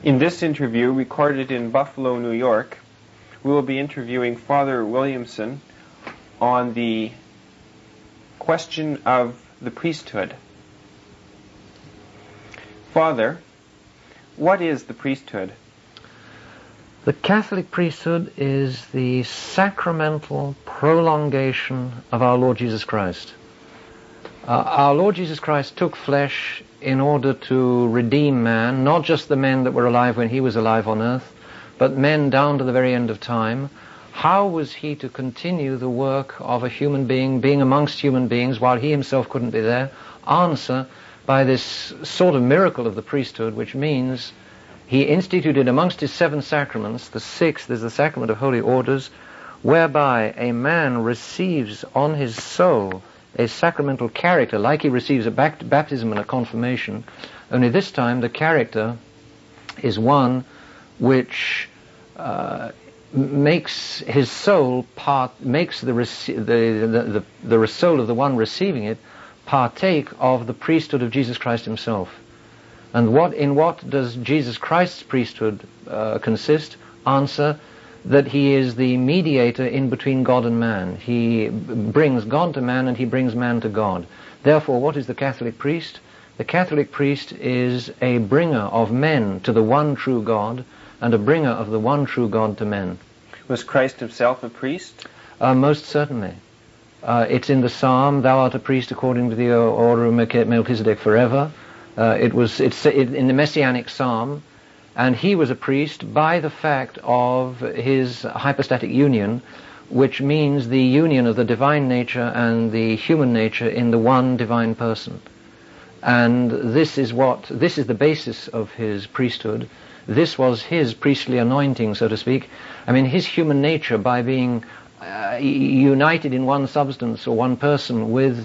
In this interview, recorded in Buffalo, New York, we will be interviewing Father Williamson on the question of the priesthood. Father, what is the priesthood? The Catholic priesthood is the sacramental prolongation of our Lord Jesus Christ. Our Lord Jesus Christ took flesh in order to redeem man, not just the men that were alive when he was alive on earth, but men down to the very end of time. How was he to continue the work of a human being amongst human beings while he himself couldn't be there? Answer, by this sort of miracle of the priesthood, which means he instituted amongst his 7 sacraments, the 6th is the sacrament of holy orders, whereby a man receives on his soul a sacramental character, like he receives a baptism and a confirmation, only this time the character is one which makes his soul makes the soul of the one receiving it partake of the priesthood of Jesus Christ himself. And in what does Jesus Christ's priesthood consist? Answer, that he is the mediator in between God and man. He brings God to man and he brings man to God. Therefore, what is the Catholic priest? The Catholic priest is a bringer of men to the one true God and a bringer of the one true God to men. Was Christ himself a priest? Most certainly. It's in the Psalm, "Thou art a priest according to the order of Melchizedek forever." It's in the Messianic Psalm. And he was a priest by the fact of his hypostatic union, which means the union of the divine nature and the human nature in the one divine person. And this is the basis of his priesthood. This was his priestly anointing, so to speak. I mean, his human nature, by being united in one substance or one person with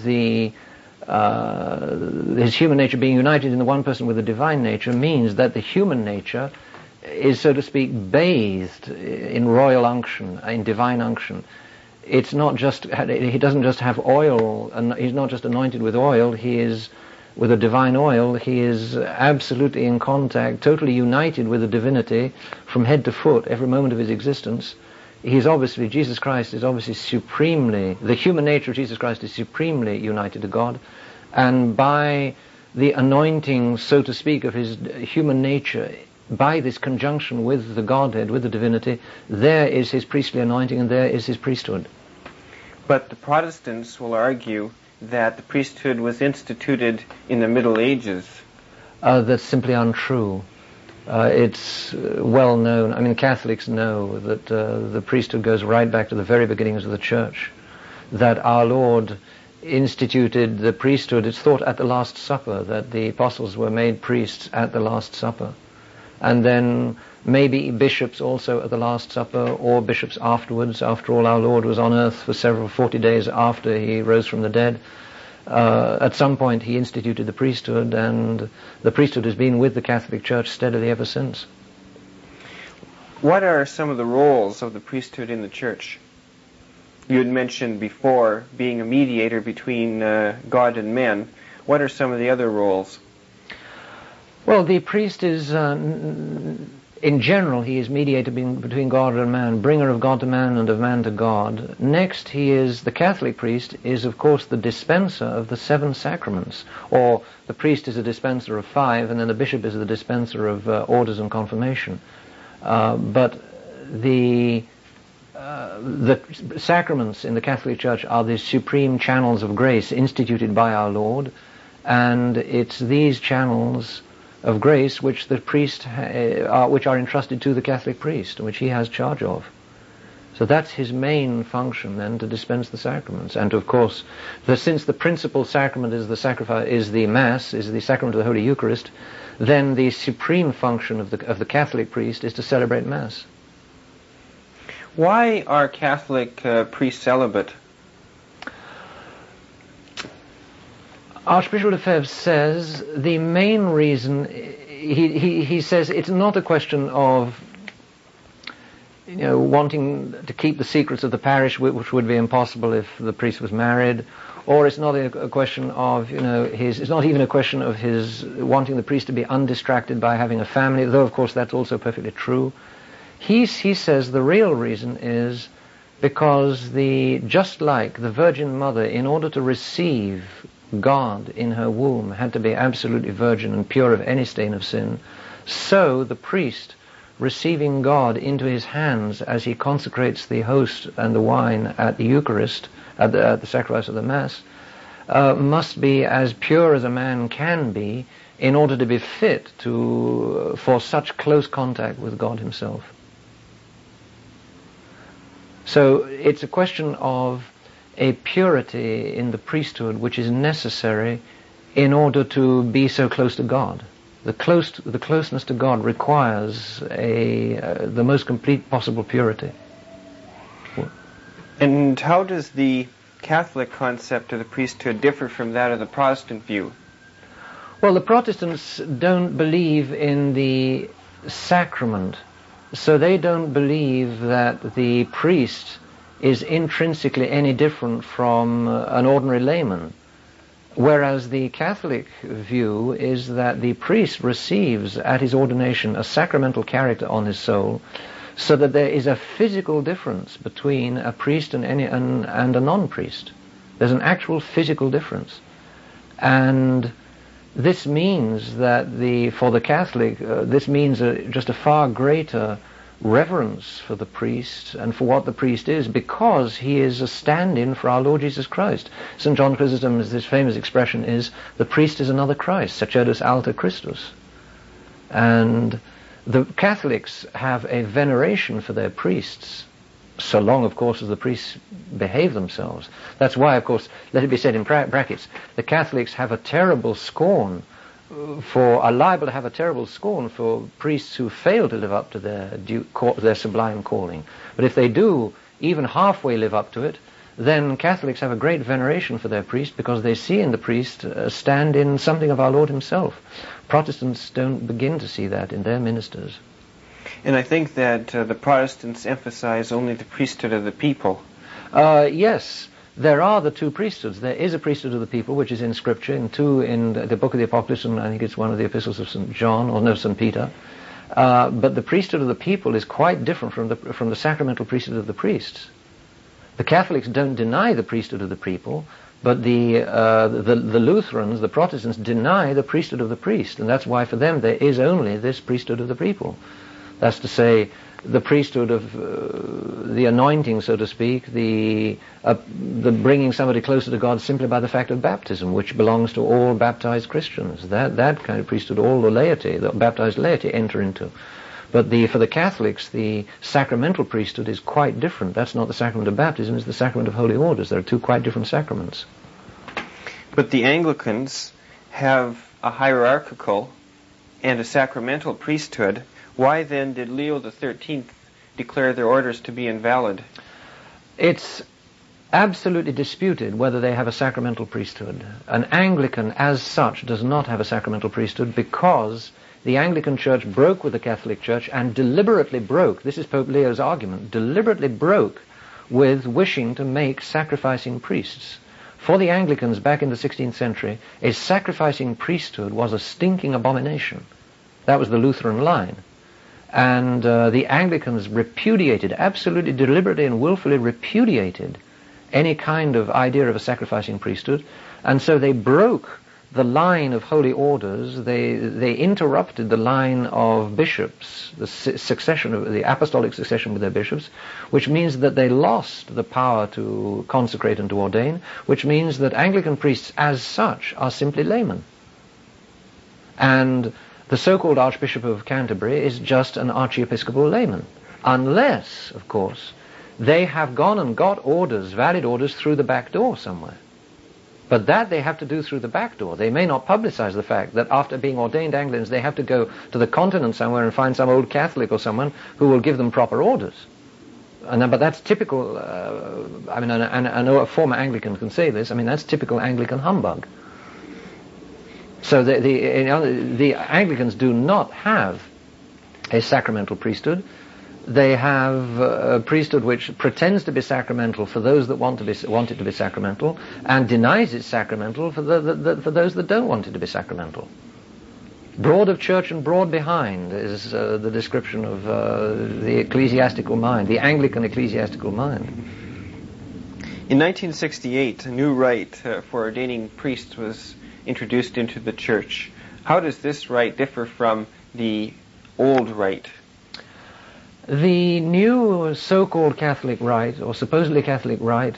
his human nature being united in the one person with the divine nature, means that the human nature is, so to speak, bathed in royal unction, in divine unction. It's not just, he doesn't just have oil, and he's not just anointed with oil, he is, with a divine oil, he is absolutely in contact, totally united with the divinity from head to foot, every moment of his existence. Jesus Christ is obviously supremely, the human nature of Jesus Christ is supremely united to God, and by the anointing, so to speak, of his human nature, by this conjunction with the Godhead, with the divinity, there is his priestly anointing and there is his priesthood. But the Protestants will argue that the priesthood was instituted in the Middle Ages. That's simply untrue. It's well known, I mean, Catholics know that the priesthood goes right back to the very beginnings of the Church, that our Lord instituted the priesthood. It's thought at the Last Supper, that the apostles were made priests at the Last Supper. And then maybe bishops also at the Last Supper, or bishops afterwards. After all, our Lord was on earth for 40 days after he rose from the dead. At some point he instituted the priesthood, and the priesthood has been with the Catholic Church steadily ever since. What are some of the roles of the priesthood in the Church? You had mentioned before being a mediator between God and men. What are some of the other roles? Well, the priest is, in general, he is mediator between God and man, bringer of God to man and of man to God. Next, the Catholic priest is, of course, the dispenser of the 7 sacraments. Or the priest is a dispenser of 5, and then the bishop is the dispenser of orders and confirmation. But the sacraments in the Catholic Church are the supreme channels of grace instituted by our Lord, and it's these channels of grace which the priest which are entrusted to the Catholic priest, which he has charge of. So that's his main function then, to dispense the sacraments. And of course, since the principal sacrament is the Mass, is the sacrament of the Holy Eucharist, then the supreme function of the Catholic priest is to celebrate Mass. Why are Catholic priests celibate? Archbishop Lefebvre says the main reason, he says it's not a question of wanting to keep the secrets of the parish, which would be impossible if the priest was married, Or it's not a question of, it's not even a question of his wanting the priest to be undistracted by having a family, though of course that's also perfectly true. He says the real reason is because just like the Virgin Mother, in order to receive God in her womb, had to be absolutely virgin and pure of any stain of sin, so the priest, receiving God into his hands as he consecrates the host and the wine at the Eucharist, at the sacrifice of the Mass, must be as pure as a man can be in order to be fit for such close contact with God himself. So it's a question of a purity in the priesthood which is necessary in order to be so close to God. The closeness to God requires the most complete possible purity. And how does the Catholic concept of the priesthood differ from that of the Protestant view? Well, the Protestants don't believe in the sacrament, so they don't believe that the priest is intrinsically any different from an ordinary layman. Whereas the Catholic view is that the priest receives at his ordination a sacramental character on his soul, so that there is a physical difference between a priest and a non-priest. There's an actual physical difference. And this means that for the Catholic, this means just a far greater reverence for the priest and for what the priest is, because he is a stand-in for our Lord Jesus Christ. St. John Chrysostom's this famous expression is, the priest is another Christ, sacerdos alter Christus. And the Catholics have a veneration for their priests, so long, of course, as the priests behave themselves. That's why, of course, let it be said in brackets, the Catholics have are liable to have a terrible scorn for priests who fail to live up to their sublime calling. But if they do even halfway live up to it, then Catholics have a great veneration for their priest, because they see in the priest stand in something of our Lord himself. Protestants don't begin to see that in their ministers. And I think that the Protestants emphasize only the priesthood of the people. Yes. There are the two priesthoods. There is a priesthood of the people, which is in Scripture, in the book of the Apocalypse, and I think it's one of the epistles of St. Peter. But the priesthood of the people is quite different from the sacramental priesthood of the priests. The Catholics don't deny the priesthood of the people, but the Lutherans, the Protestants, deny the priesthood of the priest, and that's why for them there is only this priesthood of the people. That's to say, the priesthood of the anointing, so to speak, the bringing somebody closer to God simply by the fact of baptism, which belongs to all baptized Christians. That kind of priesthood, all the baptized laity enter into. But for the Catholics, the sacramental priesthood is quite different. That's not the sacrament of baptism, it's the sacrament of holy orders. There are two quite different sacraments. But the Anglicans have a hierarchical and a sacramental priesthood. Why then did Leo XIII declare their orders to be invalid? It's absolutely disputed whether they have a sacramental priesthood. An Anglican as such does not have a sacramental priesthood, because the Anglican Church broke with the Catholic Church, and deliberately broke, this is Pope Leo's argument, deliberately broke with wishing to make sacrificing priests. For the Anglicans back in the 16th century, a sacrificing priesthood was a stinking abomination. That was the Lutheran line. And the Anglicans absolutely deliberately and willfully repudiated any kind of idea of a sacrificing priesthood, and so they broke the line of holy orders. They interrupted the line of bishops, the apostolic succession with their bishops, which means that they lost the power to consecrate and to ordain, which means that Anglican priests as such are simply laymen. And the so-called Archbishop of Canterbury is just an archiepiscopal layman, unless, of course, they have gone and got orders, valid orders, through the back door somewhere. But that they have to do through the back door. They may not publicize the fact that after being ordained Anglicans, they have to go to the continent somewhere and find some old Catholic or someone who will give them proper orders. But that's typical, I know a former Anglican can say this, that's typical Anglican humbug. So the Anglicans do not have a sacramental priesthood. They have a priesthood which pretends to be sacramental for those that want it to be sacramental, and denies it's sacramental for those that don't want it to be sacramental. Broad of church and broad behind is the description of the ecclesiastical mind, the Anglican ecclesiastical mind. In 1968, a new rite for ordaining priests was introduced into the church. How does this rite differ from the old rite? The new so-called Catholic rite, or supposedly Catholic rite,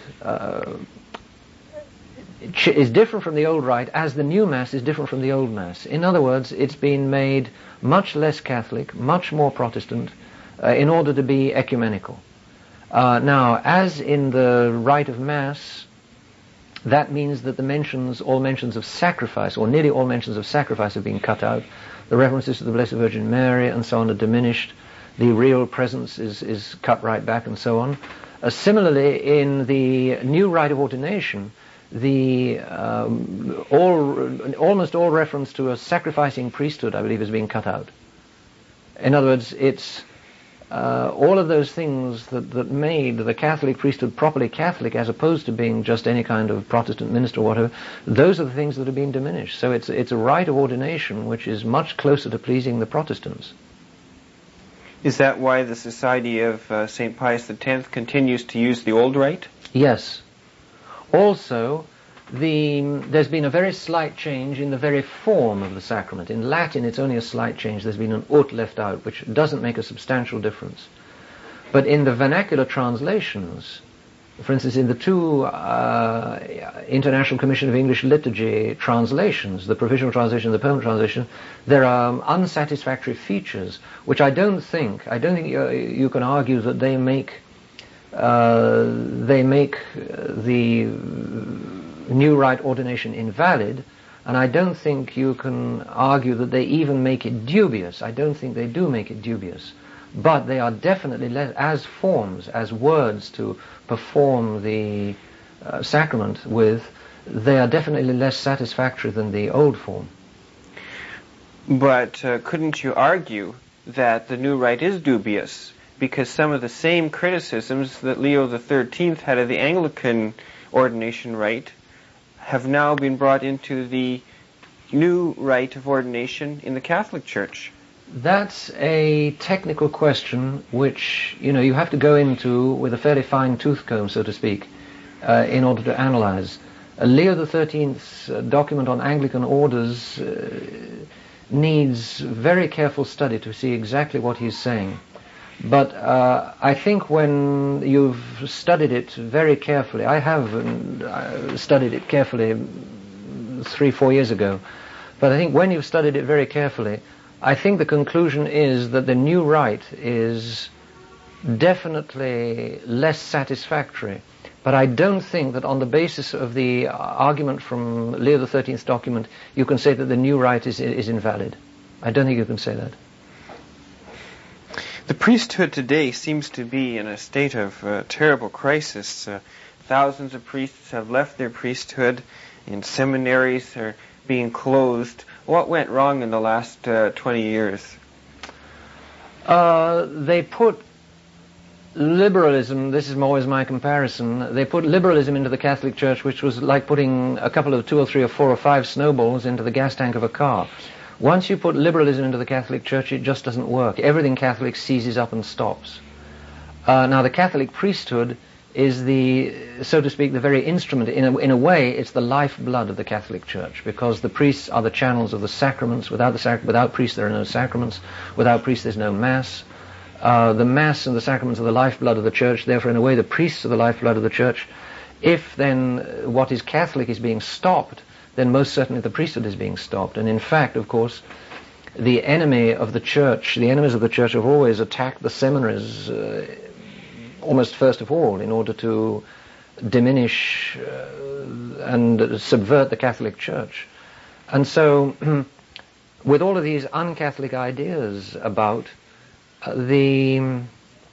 is different from the old rite as the new Mass is different from the old Mass. In other words, it's been made much less Catholic, much more Protestant, in order to be ecumenical. Now, as in the rite of Mass, that means that all mentions of sacrifice, or nearly all mentions of sacrifice, have been cut out. The references to the Blessed Virgin Mary and so on are diminished. The real presence is cut right back and so on. Similarly, in the new rite of ordination, almost all reference to a sacrificing priesthood, I believe, is being cut out. In other words, it's all of those things that made the Catholic priesthood properly Catholic, as opposed to being just any kind of Protestant minister or whatever, those are the things that have been diminished. So it's a rite of ordination which is much closer to pleasing the Protestants. Is that why the Society of St. Pius X continues to use the old rite? Yes. Also, there's been a very slight change in the very form of the sacrament. In Latin, it's only a slight change. There's been an ut left out, which doesn't make a substantial difference. But in the vernacular translations, for instance, in the two International Commission of English Liturgy translations, the provisional translation and the permanent translation, there are unsatisfactory features, which I don't think you can argue that they make the new rite ordination invalid, and I don't think you can argue that they even make it dubious. I don't think they do make it dubious. But they are definitely less, as forms, as words to perform the sacrament with, they are definitely less satisfactory than the old form. But couldn't you argue that the new rite is dubious? Because some of the same criticisms that Leo XIII had of the Anglican ordination rite have now been brought into the new rite of ordination in the Catholic Church. That's a technical question which, you have to go into with a fairly fine tooth comb, so to speak, in order to analyze. Leo XIII's document on Anglican orders needs very careful study to see exactly what he's saying. But I think when you've studied it very carefully, I have studied it carefully 3-4 years ago, but I think when you've studied it very carefully, I think the conclusion is that the new rite is definitely less satisfactory. But I don't think that on the basis of the argument from Leo XIII's document, you can say that the new rite is invalid. I don't think you can say that. The priesthood today seems to be in a state of terrible crisis. Thousands of priests have left their priesthood, and seminaries are being closed. What went wrong in the last 20 years? They put liberalism, this is always my comparison, they put liberalism into the Catholic Church, which was like putting a couple of 2 or 3 or 4 or 5 snowballs into the gas tank of a car. Once you put liberalism into the Catholic Church, it just doesn't work. Everything Catholic seizes up and stops. Now, the Catholic priesthood is so to speak, the very instrument. In a way, it's the lifeblood of the Catholic Church, because the priests are the channels of the sacraments. Without priests, there are no sacraments. Without priests, there's no Mass. The Mass and the sacraments are the lifeblood of the Church. Therefore, in a way, the priests are the lifeblood of the Church. If then what is Catholic is being stopped, then most certainly the priesthood is being stopped. And in fact, of course, the enemies of the Church have always attacked the seminaries almost first of all, in order to diminish and subvert the Catholic Church. And so, with all of these un-Catholic ideas about the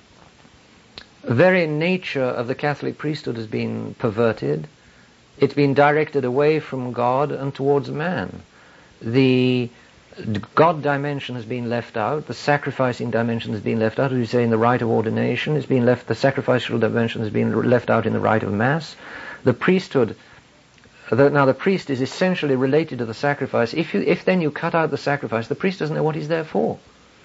very nature of the Catholic priesthood has been perverted, it's been directed away from God and towards man. The The God dimension has been left out. The sacrificing dimension has been left out. As we say in the rite of ordination, it's been left. The sacrificial dimension has been left out in the rite of Mass. The priesthood. Now the priest is essentially related to the sacrifice. If then you cut out the sacrifice, the priest doesn't know what he's there for.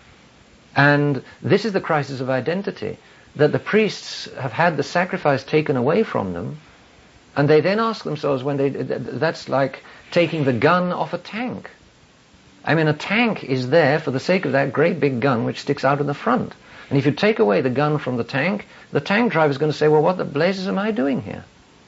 And this is the crisis of identity, that the priests have had the sacrifice taken away from them, and they then ask themselves that's like taking the gun off a tank. I mean, a tank is there for the sake of that great big gun which sticks out in the front. And if you take away the gun from the tank driver is going to say, well, what the blazes am I doing here?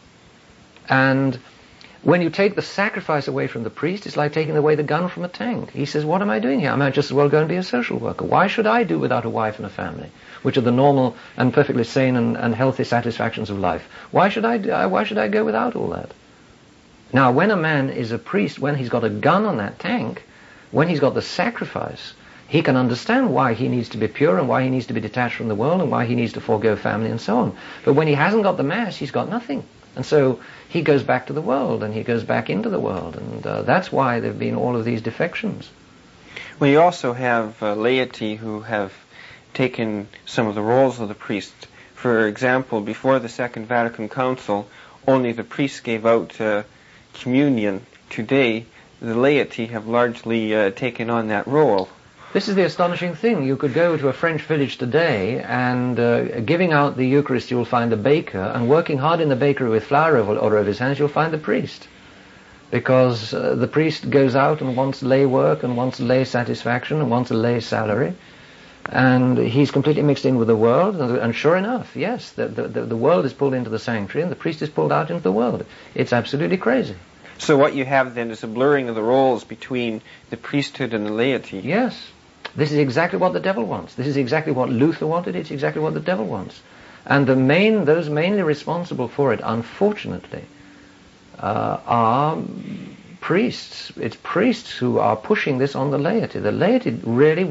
And when you take the sacrifice away from the priest, it's like taking away the gun from a tank. He says, what am I doing here? I might just as well go and be a social worker. Why should I do without a wife and a family, which are the normal and perfectly sane and healthy satisfactions of life? Why should I go without all that? Now, when a man is a priest, when he's got a gun on that tank, when he's got the sacrifice, he can understand why he needs to be pure and why he needs to be detached from the world and why he needs to forego family and so on. But when he hasn't got the Mass, he's got nothing. And so he goes back to the world and he goes back into the world. And that's why there have been all of these defections. Well, you also have laity who have taken some of the roles of the priest. For example, before the Second Vatican Council, only the priests gave out communion. Today, the laity have largely taken on that role. This is the astonishing thing. You could go to a French village today and giving out the Eucharist you'll find a baker, and working hard in the bakery with flour over his hands you'll find the priest. Because the priest goes out and wants lay work and wants lay satisfaction and wants a lay salary. And he's completely mixed in with the world, and sure enough, yes, the world is pulled into the sanctuary and the priest is pulled out into the world. It's absolutely crazy. So what you have then is a blurring of the roles between the priesthood and the laity. Yes. This is exactly what the devil wants. This is exactly what Luther wanted. It's exactly what the devil wants. And those mainly responsible for it, unfortunately, are priests. It's priests who are pushing this on the laity. The laity really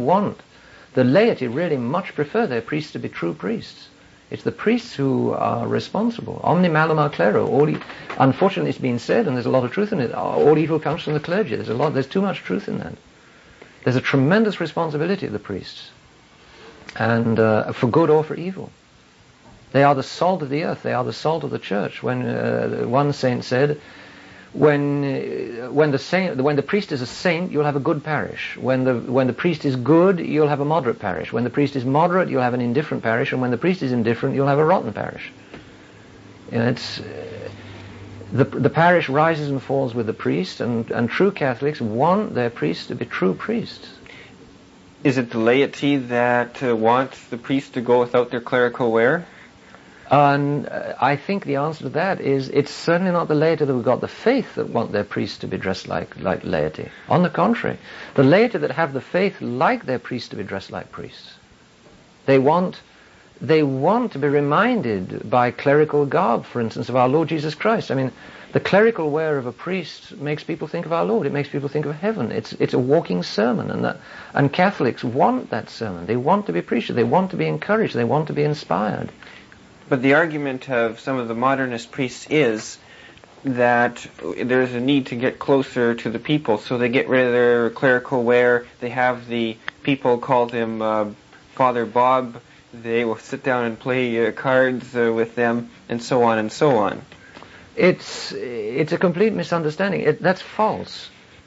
much prefer their priests to be true priests. It's the priests who are responsible. Omni malum al clero. Unfortunately, it's been said, and there's a lot of truth in it, all evil comes from the clergy. There's too much truth in that. There's a tremendous responsibility of the priests, and for good or for evil. They are the salt of the earth. They are the salt of the church. When one saint said, when the priest is a saint, you'll have a good parish. When the priest is good, you'll have a moderate parish. When the priest is moderate, you'll have an indifferent parish, and when the priest is indifferent, you'll have a rotten parish. You know, it's the parish rises and falls with the priest, and true Catholics want their priests to be true priests. Is it the laity that wants the priests to go without their clerical wear? And I think the answer to that is it's certainly not the laity that have got the faith that want their priests to be dressed like laity. On the contrary, the laity that have the faith like their priests to be dressed like priests. They want to be reminded by clerical garb, for instance, of our Lord Jesus Christ. I mean, the clerical wear of a priest makes people think of our Lord. It makes people think of heaven. It's a walking sermon, and Catholics want that sermon. They want to be preached. They want to be encouraged. They want to be inspired. But the argument of some of the modernist priests is that there's a need to get closer to the people, so they get rid of their clerical wear. They have the people call them Father Bob. They will sit down and play cards with them, and so on and so on. It's a complete misunderstanding. That's false.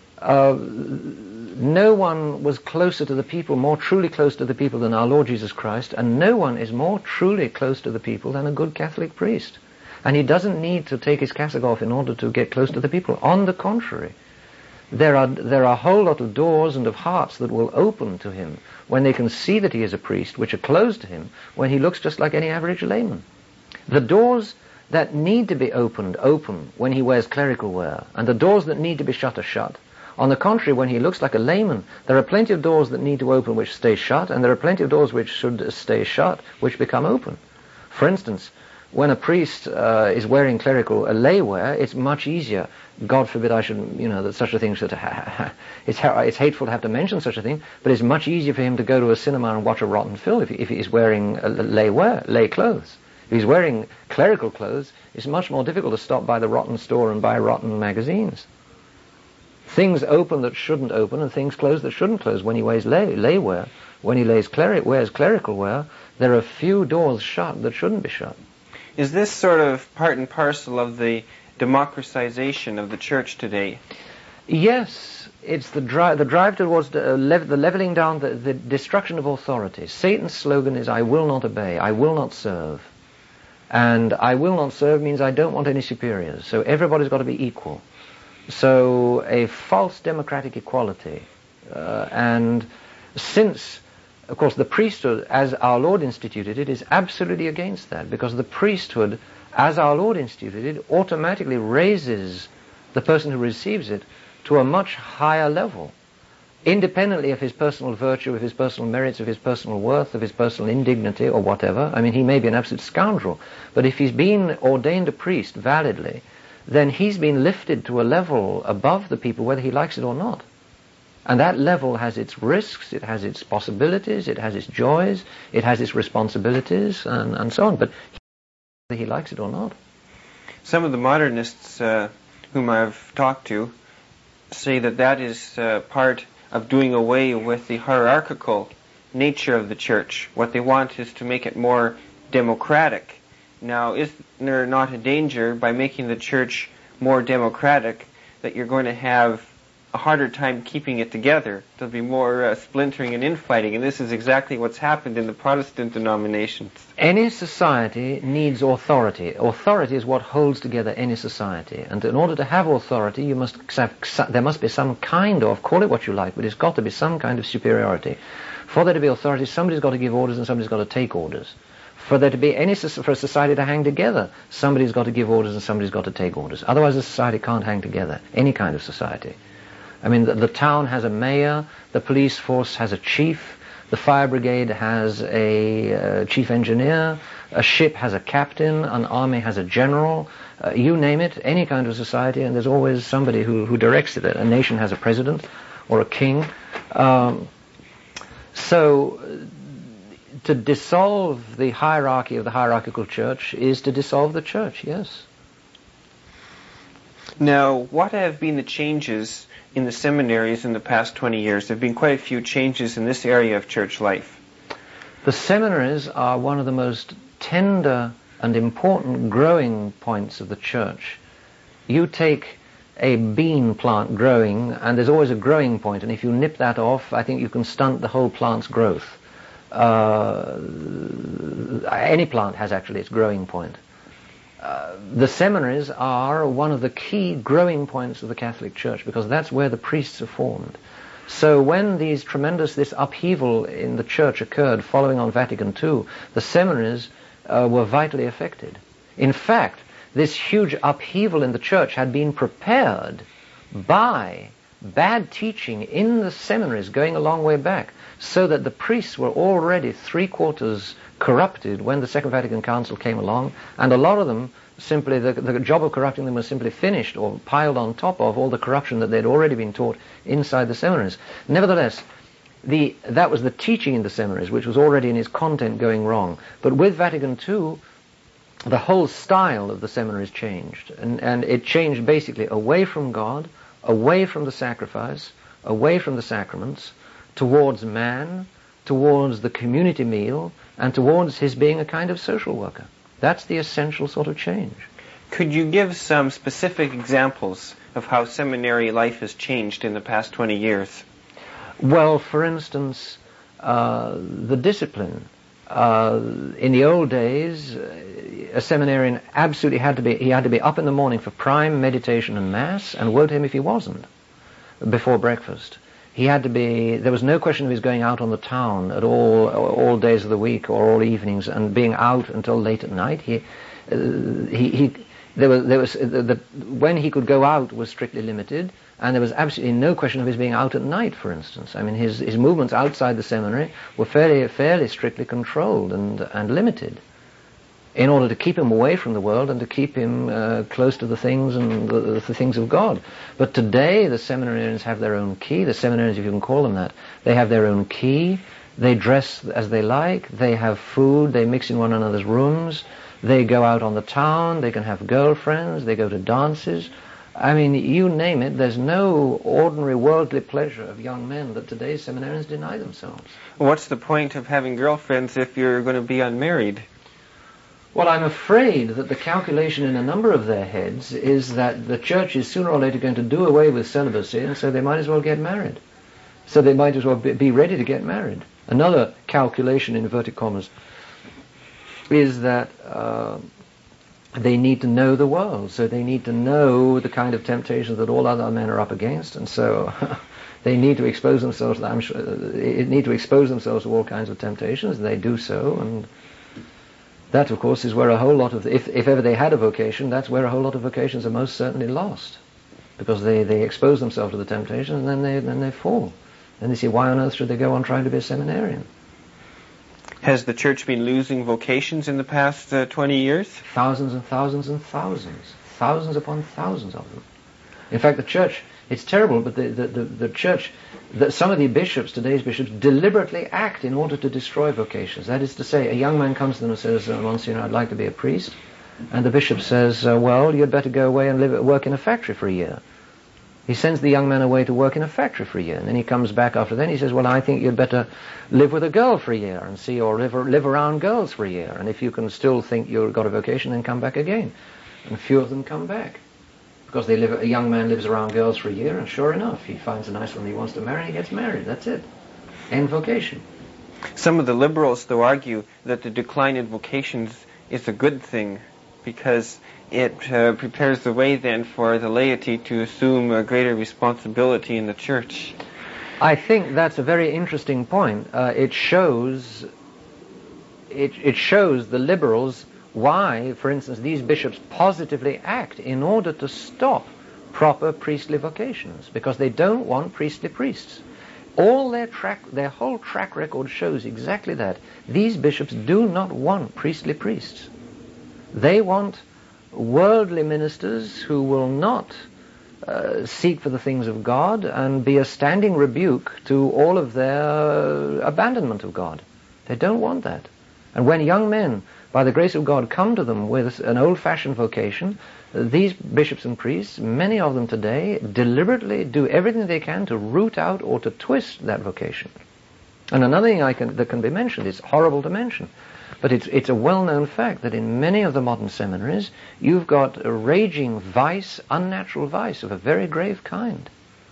No one was closer to the people, more truly close to the people than our Lord Jesus Christ, and no one is more truly close to the people than a good Catholic priest. And he doesn't need to take his cassock off in order to get close to the people. On the contrary, there are a whole lot of doors and of hearts that will open to him when they can see that he is a priest, which are closed to him when he looks just like any average layman. The doors that need to be opened open when he wears clerical wear, and the doors that need to be shut are shut. On the contrary, when he looks like a layman, there are plenty of doors that need to open which stay shut, and there are plenty of doors which should stay shut which become open. For instance, when a priest is wearing clerical lay wear, it's much easier. God forbid I should, that such a thing should. It's hateful to have to mention such a thing, but it's much easier for him to go to a cinema and watch a rotten film if he's wearing lay clothes. If he's wearing clerical clothes, it's much more difficult to stop by the rotten store and buy rotten magazines. Things open that shouldn't open and things close that shouldn't close. When he wears laywear, when he wears clerical wear, there are few doors shut that shouldn't be shut. Is this sort of part and parcel of the democratization of the church today? Yes, it's the drive towards the leveling down, the destruction of authority. Satan's slogan is, I will not obey, I will not serve. And I will not serve means I don't want any superiors. So everybody's got to be equal. So a false democratic equality. And since, of course, the priesthood, as our Lord instituted it, is absolutely against that. Because the priesthood, as our Lord instituted it, automatically raises the person who receives it to a much higher level, independently of his personal virtue, of his personal merits, of his personal worth, of his personal indignity, or whatever. I mean, he may be an absolute scoundrel, but if he's been ordained a priest validly, then he's been lifted to a level above the people, whether he likes it or not. And that level has its risks, it has its possibilities, it has its joys, it has its responsibilities, and so on, but whether he likes it or not. Some of the modernists whom I've talked to say that is part of doing away with the hierarchical nature of the church. What they want is to make it more democratic. Now, is there not a danger by making the church more democratic that you're going to have a harder time keeping it together? There'll be more splintering and infighting, and this is exactly what's happened in the Protestant denominations. Any society needs authority. Authority is what holds together any society. And in order to have authority, there must be some kind of, call it what you like, but it's got to be some kind of superiority. For there to be authority, somebody's got to give orders and somebody's got to take orders. For there to be for a society to hang together, somebody's got to give orders and somebody's got to take orders. Otherwise, a society can't hang together, any kind of society. I mean, the town has a mayor, the police force has a chief, the fire brigade has a chief engineer, a ship has a captain, an army has a general, you name it, any kind of society, and there's always somebody who directs it. A nation has a president or a king. So to dissolve the hierarchy of the hierarchical church is to dissolve the church, yes. Now, what have been the changes in the seminaries in the past 20 years? There have been quite a few changes in this area of church life. The seminaries are one of the most tender and important growing points of the church. You take a bean plant growing, and there's always a growing point, and if you nip that off, I think you can stunt the whole plant's growth. Any plant has actually its growing point. The seminaries are one of the key growing points of the Catholic Church because that's where the priests are formed. So when this upheaval in the Church occurred following on Vatican II, the seminaries were vitally affected. In fact, this huge upheaval in the Church had been prepared by bad teaching in the seminaries going a long way back, so that the priests were already 3/4 corrupted when the Second Vatican Council came along, and a lot of them simply, the job of corrupting them was simply finished or piled on top of all the corruption that they'd already been taught inside the seminaries. Nevertheless, that was the teaching in the seminaries, which was already in its content going wrong. But with Vatican II, the whole style of the seminaries changed, and it changed basically away from God, away from the sacrifice, away from the sacraments, towards man, towards the community meal, and towards his being a kind of social worker. That's the essential sort of change. Could you give some specific examples of how seminary life has changed in the past 20 years? Well, for instance, the discipline. In the old days, a seminarian absolutely had to be up in the morning for prime meditation and mass, and woe to him if he wasn't, before breakfast. There was no question of his going out on the town at all days of the week or all evenings and being out until late at night. When he could go out was strictly limited, and there was absolutely no question of his being out at night, for instance. I mean, his movements outside the seminary were fairly strictly controlled and limited, in order to keep him away from the world and to keep him close to the things and the things of God. But today, the seminarians have their own key. The seminarians, if you can call them that, they have their own key. They dress as they like. They have food. They mix in one another's rooms. They go out on the town. They can have girlfriends. They go to dances. I mean, you name it, there's no ordinary worldly pleasure of young men that today's seminarians deny themselves. What's the point of having girlfriends if you're going to be unmarried? Well, I'm afraid that the calculation in a number of their heads is that the church is sooner or later going to do away with celibacy, and so they might as well get married. So they might as well be ready to get married. Another calculation, in inverted commas, is that they need to know the world, so they need to know the kind of temptations that all other men are up against, and so they need to expose themselves. I'm sure need to expose themselves to all kinds of temptations. And they do so, and that, of course, is where a whole lot of if ever they had a vocation, that's where a whole lot of vocations are most certainly lost, because they expose themselves to the temptations and then they fall. And they say, why on earth should they go on trying to be a seminarian? Has the church been losing vocations in the past 20 years? Thousands and thousands and thousands. Thousands upon thousands of them. In fact, the church, it's terrible, but the church, some of the bishops, today's bishops, deliberately act in order to destroy vocations. That is to say, a young man comes to them and says, Monsignor, I'd like to be a priest. And the bishop says, well, you'd better go away and work in a factory for a year. He sends the young man away to work in a factory for a year, and then he comes back after that and he says, well, I think you'd better live with a girl for a year and see, or live around girls for a year, and if you can still think you've got a vocation, then come back again. And few of them come back, because a young man lives around girls for a year, and sure enough, he finds a nice one he wants to marry, and he gets married. That's it. End vocation. Some of the liberals, though, argue that the decline in vocations is a good thing, because it prepares the way then for the laity to assume a greater responsibility in the church. I think that's a very interesting point. It shows the liberals why, for instance, these bishops positively act in order to stop proper priestly vocations, because they don't want priestly priests. All their whole track record shows exactly that. These bishops do not want priestly priests. They want worldly ministers who will not seek for the things of God and be a standing rebuke to all of their abandonment of God. They don't want that. And when young men, by the grace of God, come to them with an old-fashioned vocation, these bishops and priests, many of them today, deliberately do everything they can to root out or to twist that vocation. And another thing that can be mentioned, it's horrible to mention, but it's a well-known fact that in many of the modern seminaries, you've got a raging vice, unnatural vice of a very grave kind.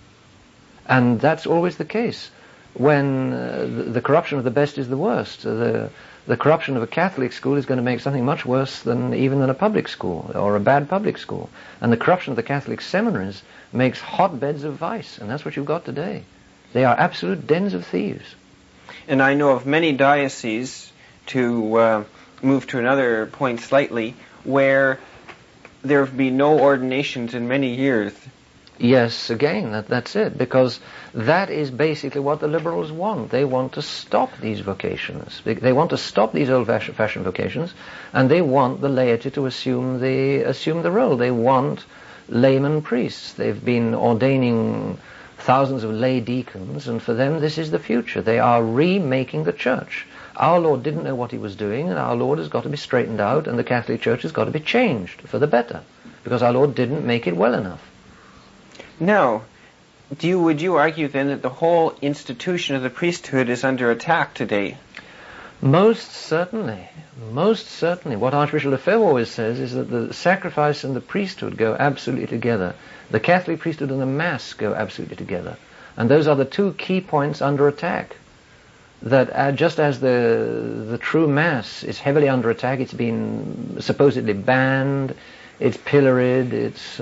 And that's always the case. When the corruption of the best is the worst, the corruption of a Catholic school is going to make something much worse than a public school, or a bad public school. And the corruption of the Catholic seminaries makes hotbeds of vice, and that's what you've got today. They are absolute dens of thieves. And I know of many dioceses, to move to another point slightly, where there have been no ordinations in many years. Yes, again, that's it, because that is basically what the liberals want. They want to stop these vocations. They want to stop these old-fashioned vocations, and they want the laity to assume the role. They want layman priests. They've been ordaining thousands of lay deacons, and for them this is the future. They are remaking the church. Our Lord didn't know what he was doing, and our Lord has got to be straightened out, and the Catholic Church has got to be changed for the better, because our Lord didn't make it well enough. Now, would you argue then that the whole institution of the priesthood is under attack today? Most certainly. Most certainly. What Archbishop Lefebvre always says is that the sacrifice and the priesthood go absolutely together. The Catholic priesthood and the Mass go absolutely together. And those are the two key points under attack. That just as the true Mass is heavily under attack, it's been supposedly banned, it's pilloried, it's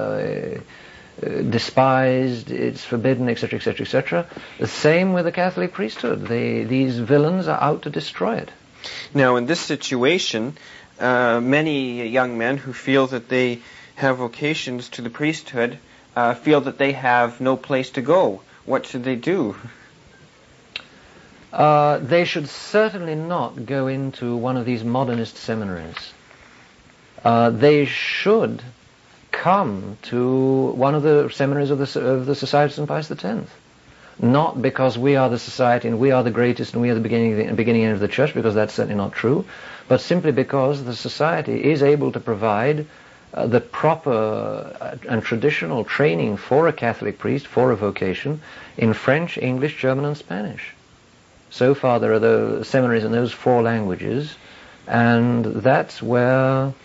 despised, it's forbidden, etc., etc., etc. The same with the Catholic priesthood. These villains are out to destroy it. Now, in this situation, many young men who feel that they have vocations to the priesthood feel that they have no place to go. What should they do? They should certainly not go into one of these modernist seminaries. They should come to one of the seminaries of the Society of St. Pius X. Not because we are the society and we are the greatest and we are the beginning end of the church, because that's certainly not true, but simply because the society is able to provide the proper and traditional training for a Catholic priest, for a vocation, in French, English, German and Spanish. So far there are the seminaries in those 4 languages, and that's where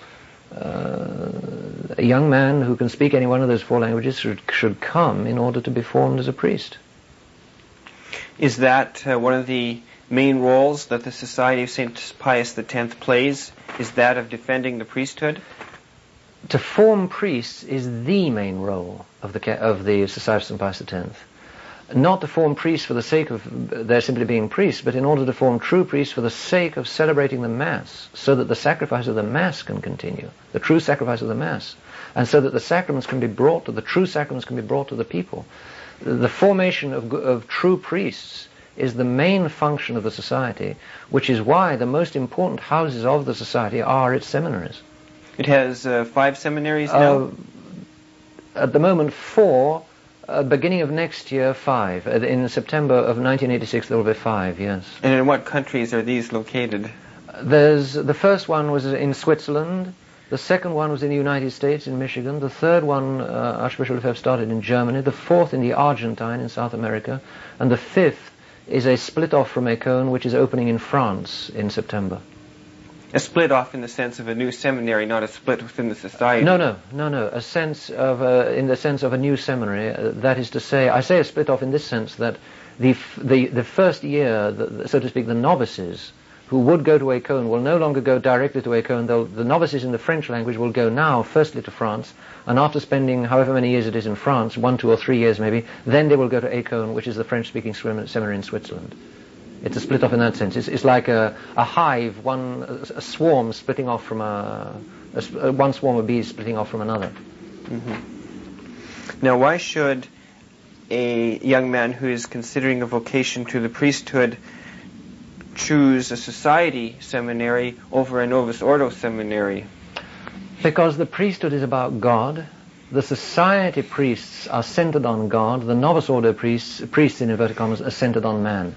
a young man who can speak any one of those 4 languages should come in order to be formed as a priest. Is that one of the main roles that the Society of St. Pius X plays? Is that of defending the priesthood? To form priests is the main role of the Society of St. Pius X. Not to form priests for the sake of their simply being priests, but in order to form true priests for the sake of celebrating the Mass, so that the sacrifice of the Mass can continue, the true sacrifice of the Mass, and so that the sacraments can be brought to the true sacraments can be brought to the people. The formation of true priests is the main function of the Society, which is why the most important houses of the Society are its seminaries. It has 5 seminaries now? At the moment 4. Beginning of next year, 5. In September of 1986, there will be 5, yes. And in what countries are these located? The first one was in Switzerland. The second one was in the United States, in Michigan. The third one, Archbishop Lefebvre started in Germany. The fourth in the Argentine, in South America. And the fifth is a split-off from Écône, which is opening in France in September. A split off in the sense of a new seminary, not a split within the society. No. A sense of in the sense of a new seminary. That is to say, I say a split off in this sense that the first year, so to speak, the novices who would go to Écône will no longer go directly to Écône. The novices in the French language will go now firstly to France, and after spending however many years it is in France, 1, 2 or 3 years maybe, then they will go to Écône, which is the French-speaking seminary in Switzerland. It's a split off in that sense. It's like a hive, a swarm splitting off from one swarm of bees splitting off from another. Now, why should a young man who is considering a vocation to the priesthood choose a society seminary over a Novus Ordo seminary? Because the priesthood is about God. The society priests are centered on God. The Novus Ordo priests in inverted commas, are centered on man.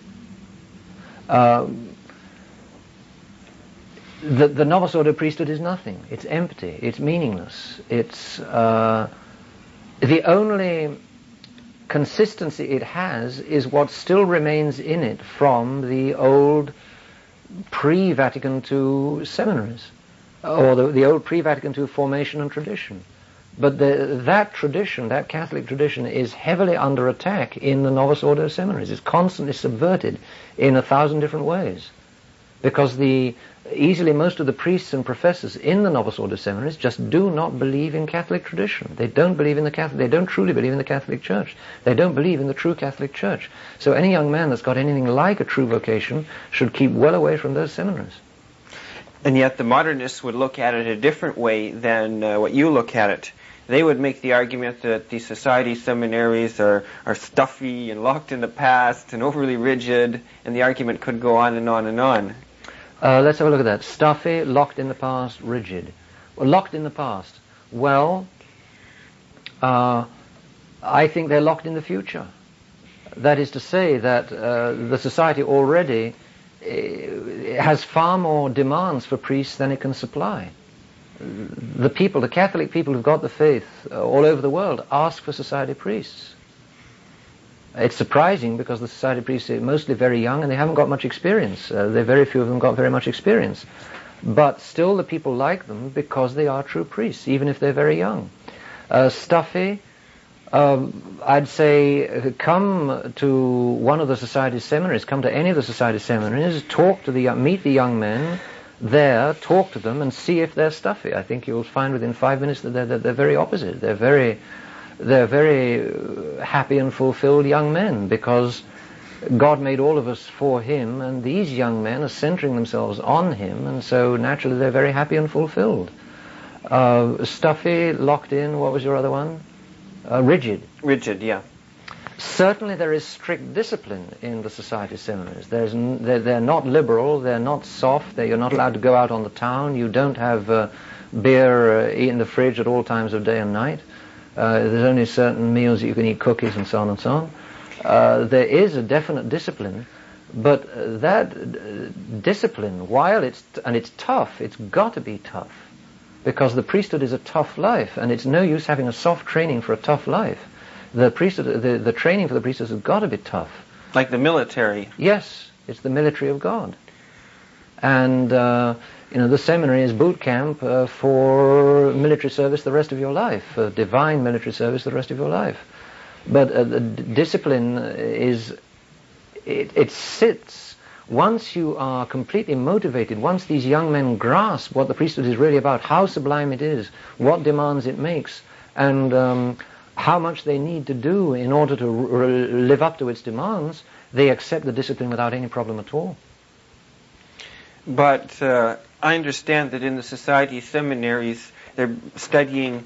The Novus Ordo priesthood is nothing. It's empty. It's meaningless. It's the only consistency it has is what still remains in it from the old pre-Vatican II seminaries, or the old pre-Vatican II formation and tradition. But that tradition, that Catholic tradition, is heavily under attack in the Novus Ordo seminaries. It's constantly subverted in 1,000 different ways. Because easily most of the priests and professors in the Novus Ordo seminaries just do not believe in Catholic tradition. They don't believe in they don't truly believe in the Catholic Church. They don't believe in the true Catholic Church. So any young man that's got anything like a true vocation should keep well away from those seminaries. And yet the modernists would look at it a different way than what you look at it. They would make the argument that the society seminaries are stuffy and locked in the past and overly rigid, and the argument could go on and on and on. Let's have a look at that. Stuffy, locked in the past, rigid. Well, locked in the past. Well, I think they're locked in the future. That is to say that the society already has far more demands for priests than it can supply. The Catholic people who've got the faith all over the world ask for society priests. It's surprising because the society priests are mostly very young and they haven't got much experience. Very few of them got very much experience. But still the people like them because they are true priests, even if they're very young. Stuffy, I'd say come to one of the society seminaries, come to any of the society seminaries, meet the young men there, talk to them and see if they're stuffy. I think you'll find within 5 minutes that they're very opposite. They're very happy and fulfilled young men because God made all of us for Him, and these young men are centering themselves on Him, and so naturally they're very happy and fulfilled. Stuffy, locked in, what was your other one? Rigid. Rigid, yeah. Certainly there is strict discipline in the society seminaries. They're not liberal, they're not soft, you're not allowed to go out on the town, you don't have beer in the fridge at all times of day and night. There's only certain meals that you can eat, cookies and so on and so on. There is a definite discipline, but that discipline, while it's tough, it's got to be tough. because the priesthood is a tough life, and it's no use having a soft training for a tough life. The priesthood, the training for the priesthood has got to be tough. Like the military. Yes, it's the military of God. And, the seminary is boot camp for military service the rest of your life, divine military service the rest of your life. But the discipline it sits. Once you are completely motivated, once these young men grasp what the priesthood is really about, how sublime it is, what demands it makes, and how much they need to do in order to live up to its demands, they accept the discipline without any problem at all. But I understand that in the society seminaries, they're studying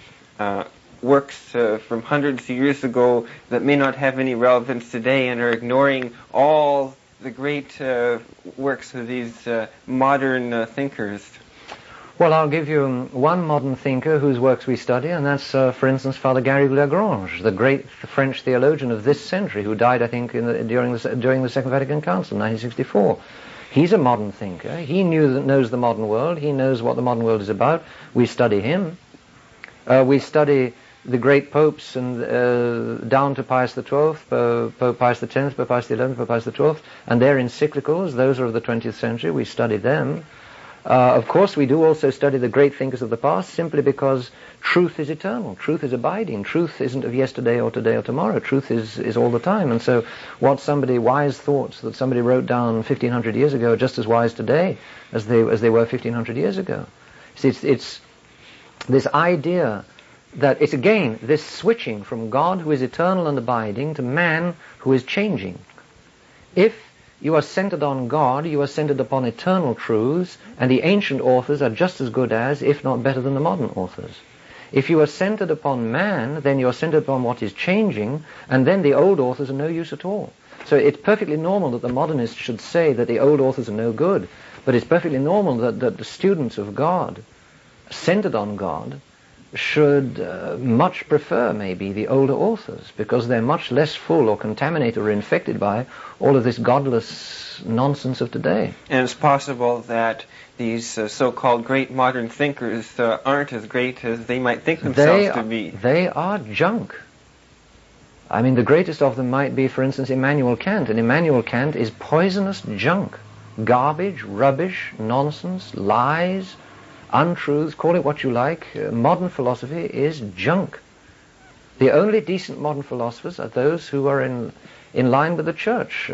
works from hundreds of years ago that may not have any relevance today, and are ignoring all the great works of these modern thinkers. Well, I'll give you one modern thinker whose works we study, and that's, for instance, Father Garrigou-Lagrange, the great French theologian of this century, who died, I think, during the Second Vatican Council in 1964. He's a modern thinker. He knows the modern world. He knows what the modern world is about. We study him. We study the great popes, and down to Pius XII, Pope Pius X, Pope Pius XI, Pope Pius XII, and their encyclicals. Those are of the 20th century. We study them. Of course, we do also study the great thinkers of the past, simply because truth is eternal, truth is abiding, truth isn't of yesterday or today or tomorrow, truth is all the time. And so what wise thoughts that somebody wrote down 1,500 years ago are just as wise today as they were 1,500 years ago. See, it's this idea that it's, again, this switching from God, who is eternal and abiding, to man, who is changing. If you are centered on God, you are centered upon eternal truths, and the ancient authors are just as good as, if not better than, the modern authors. If you are centered upon man, then you are centered upon what is changing, and then the old authors are no use at all. So it's perfectly normal that the modernists should say that the old authors are no good, but it's perfectly normal that the students of God, centered on God, should much prefer maybe the older authors, because they're much less full or contaminated or infected by all of this godless nonsense of today. And it's possible that these so-called great modern thinkers aren't as great as they might think themselves to be. They are junk. I mean, the greatest of them might be, for instance, Immanuel Kant. And Immanuel Kant is poisonous junk. Garbage, rubbish, nonsense, lies, untruths, call it what you like. Modern philosophy is junk. The only decent modern philosophers are those who are in line with the church,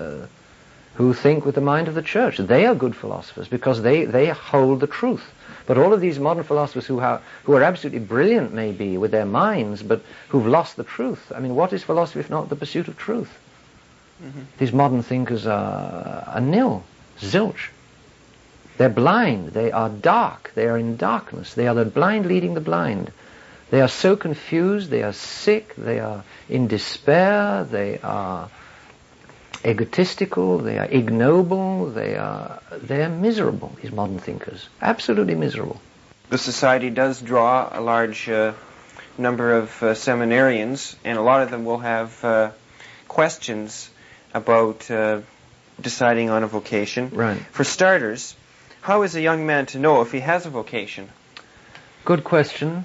who think with the mind of the church. They are good philosophers because they hold the truth. But all of these modern philosophers who are absolutely brilliant, maybe, with their minds, but who've lost the truth. I mean, what is philosophy if not the pursuit of truth? Mm-hmm. These modern thinkers are nil, zilch. They're blind, they are dark, they are in darkness, they are the blind leading the blind. They are so confused, they are sick, they are in despair, they are egotistical, they are ignoble, they are miserable, these modern thinkers. Absolutely miserable. The society does draw a large number of seminarians, and a lot of them will have questions about deciding on a vocation. Right. For starters, how is a young man to know if he has a vocation? Good question.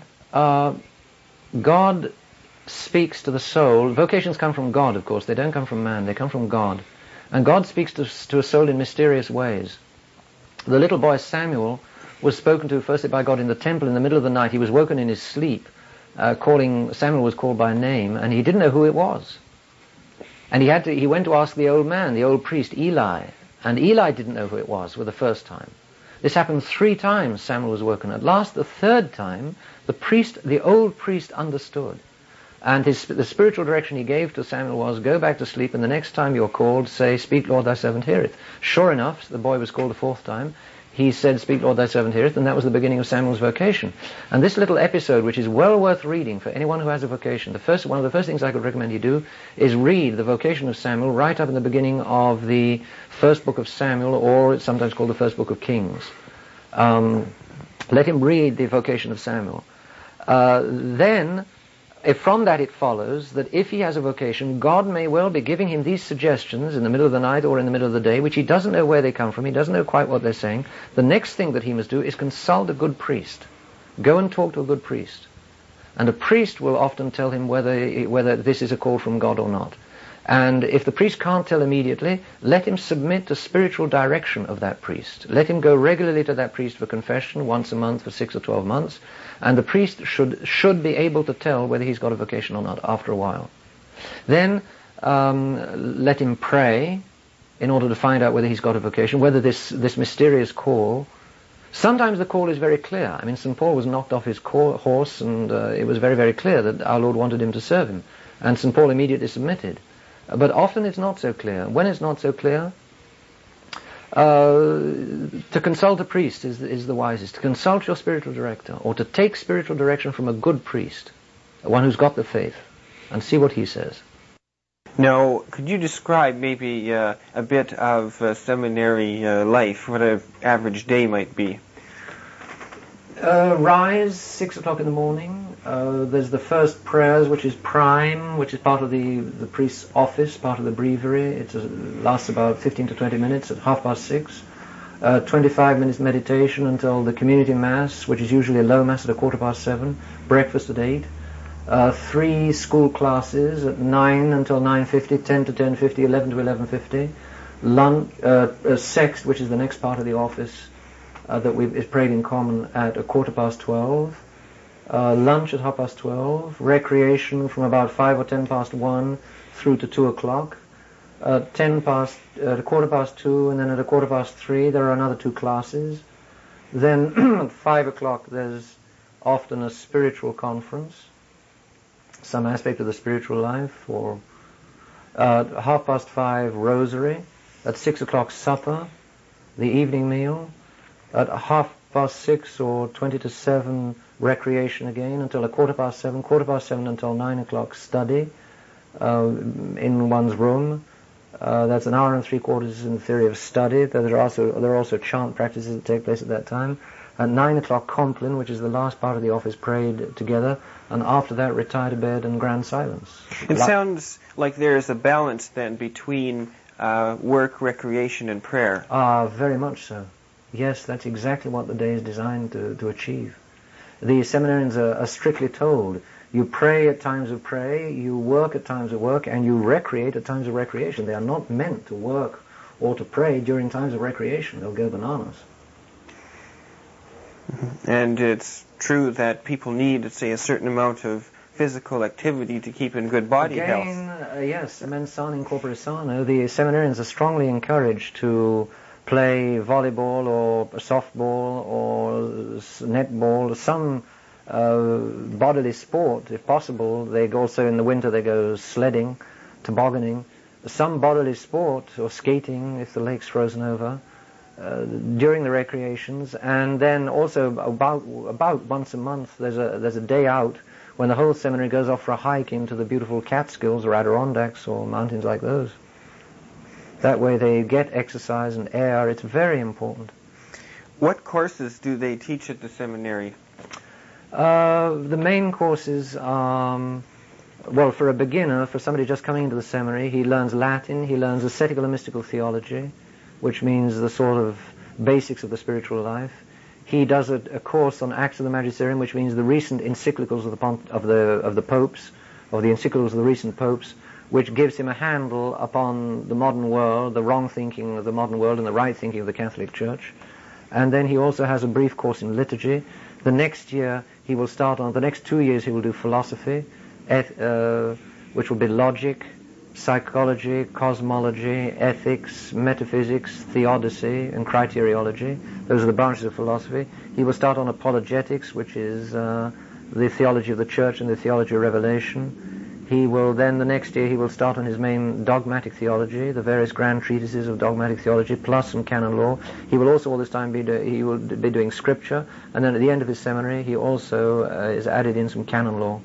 God speaks to the soul. Vocations come from God, of course. They don't come from man. They come from God. And God speaks to a soul in mysterious ways. The little boy Samuel was spoken to firstly by God in the temple in the middle of the night. He was woken in his sleep. Samuel was called by name, and he didn't know who it was. And he went to ask the old man, the old priest, Eli. And Eli didn't know who it was for the first time. This happened 3 times, Samuel was woken. At last, the 3rd time, the old priest understood. And the spiritual direction he gave to Samuel was, go back to sleep, and the next time you're called, say, speak, Lord, thy servant heareth. Sure enough, the boy was called the 4th time. He said, speak, Lord, thy servant heareth, and that was the beginning of Samuel's vocation. And this little episode, which is well worth reading for anyone who has a vocation, one of the first things I could recommend you do is read the vocation of Samuel right up in the beginning of the 1st book of Samuel, or it's sometimes called the 1st book of Kings. Let him read the vocation of Samuel. Then if from that it follows that if he has a vocation, God may well be giving him these suggestions in the middle of the night or in the middle of the day, which he doesn't know where they come from, he doesn't know quite what they're saying. The next thing that he must do is consult a good priest. Go and talk to a good priest. And a priest will often tell him whether this is a call from God or not. And if the priest can't tell immediately, let him submit to spiritual direction of that priest. Let him go regularly to that priest for confession once a month for 6 or 12 months. And the priest should be able to tell whether he's got a vocation or not after a while. Then let him pray in order to find out whether he's got a vocation, whether this mysterious call. Sometimes the call is very clear. I mean, St. Paul was knocked off his horse, and it was very, very clear that our Lord wanted him to serve him. And St. Paul immediately submitted. But often it's not so clear. When it's not so clear, to consult a priest is the wisest. To consult your spiritual director, or to take spiritual direction from a good priest, one who's got the faith, and see what he says. Now, could you describe maybe a bit of seminary life, what an average day might be? Rise, 6 o'clock in the morning. There's the first prayers, which is prime, which is part of the priest's office, part of the breviary. It lasts about 15 to 20 minutes at 6:30. 25 minutes meditation until the community mass, which is usually a low mass at 7:15. Breakfast at 8. 3 school classes at 9 until 9:50, 10 to 10:50, 11 to 11:50. Lunch, sext, which is the next part of the office, is prayed in common at 12:15. Lunch at 12:30. Recreation from about 5 or 10 past 1 through to 2 o'clock. 2:15, and then at 3:15 there are another 2 classes. Then at 5 o'clock there's often a spiritual conference, some aspect of the spiritual life, or 5:30 rosary. At 6 o'clock supper, the evening meal. At 6:30 or 20 to 7 recreation again until 7:15, 7:15 until 9 o'clock study in one's room. That's an hour and 3/4 in the theory of study. There are also chant practices that take place at that time. At 9 o'clock Compline, which is the last part of the office, prayed together, and after that retire to bed in grand silence. It sounds like there is a balance then between work, recreation, and prayer. Very much so. Yes, that's exactly what the day is designed to achieve. The seminarians are strictly told, you pray at times of prayer, you work at times of work, and you recreate at times of recreation. They are not meant to work or to pray during times of recreation. They'll go bananas. And it's true that people need, say, a certain amount of physical activity to keep in good body health. Yes, mens sana in corpore sano. The seminarians are strongly encouraged to play volleyball or softball or netball, some bodily sport, if possible. They go also in the winter, they go sledding, tobogganing, some bodily sport, or skating if the lake's frozen over, during the recreations. And then also about once a month there's a day out when the whole seminary goes off for a hike into the beautiful Catskills or Adirondacks or mountains like those. That way they get exercise and air. It's very important. What courses do they teach at the seminary? The main courses are, well, for a beginner, for somebody just coming into the seminary, he learns Latin, he learns ascetical and mystical theology, which means the sort of basics of the spiritual life. He does a course on Acts of the Magisterium, which means the recent encyclicals of the popes, of the encyclicals of the recent popes, which gives him a handle upon the modern world, the wrong thinking of the modern world and the right thinking of the Catholic Church. And then he also has a brief course in liturgy. The next year he will start on, the next 2 years he will do philosophy, which will be logic, psychology, cosmology, ethics, metaphysics, theodicy, and criteriology. Those are the branches of philosophy. He will start on apologetics, which is the theology of the Church and the theology of revelation. He will then, the next year, he will start on his main dogmatic theology, the various grand treatises of dogmatic theology, plus some canon law. He will also all this time be doing scripture, and then at the end of his seminary, he also is added in some canon law.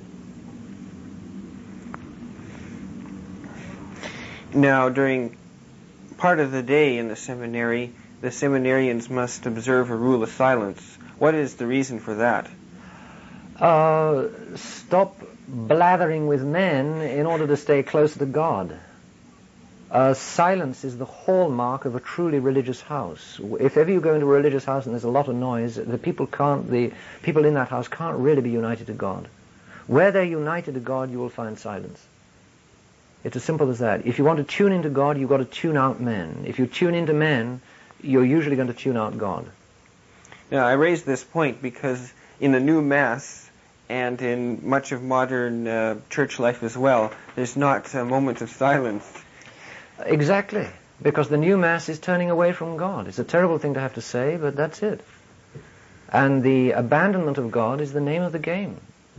Now, during part of the day in the seminary, the seminarians must observe a rule of silence. What is the reason for that? Stop blathering with men in order to stay closer to God. Silence is the hallmark of a truly religious house. If ever you go into a religious house and there's a lot of noise, the people in that house can't really be united to God. Where they're united to God, you will find silence. It's as simple as that. If you want to tune into God, you've got to tune out men. If you tune into men, you're usually going to tune out God. Now, I raise this point because in the new Mass and in much of modern church life as well, there's not a moment of silence. Exactly, because the new Mass is turning away from God. It's a terrible thing to have to say, but that's it. And the abandonment of God is the name of the game.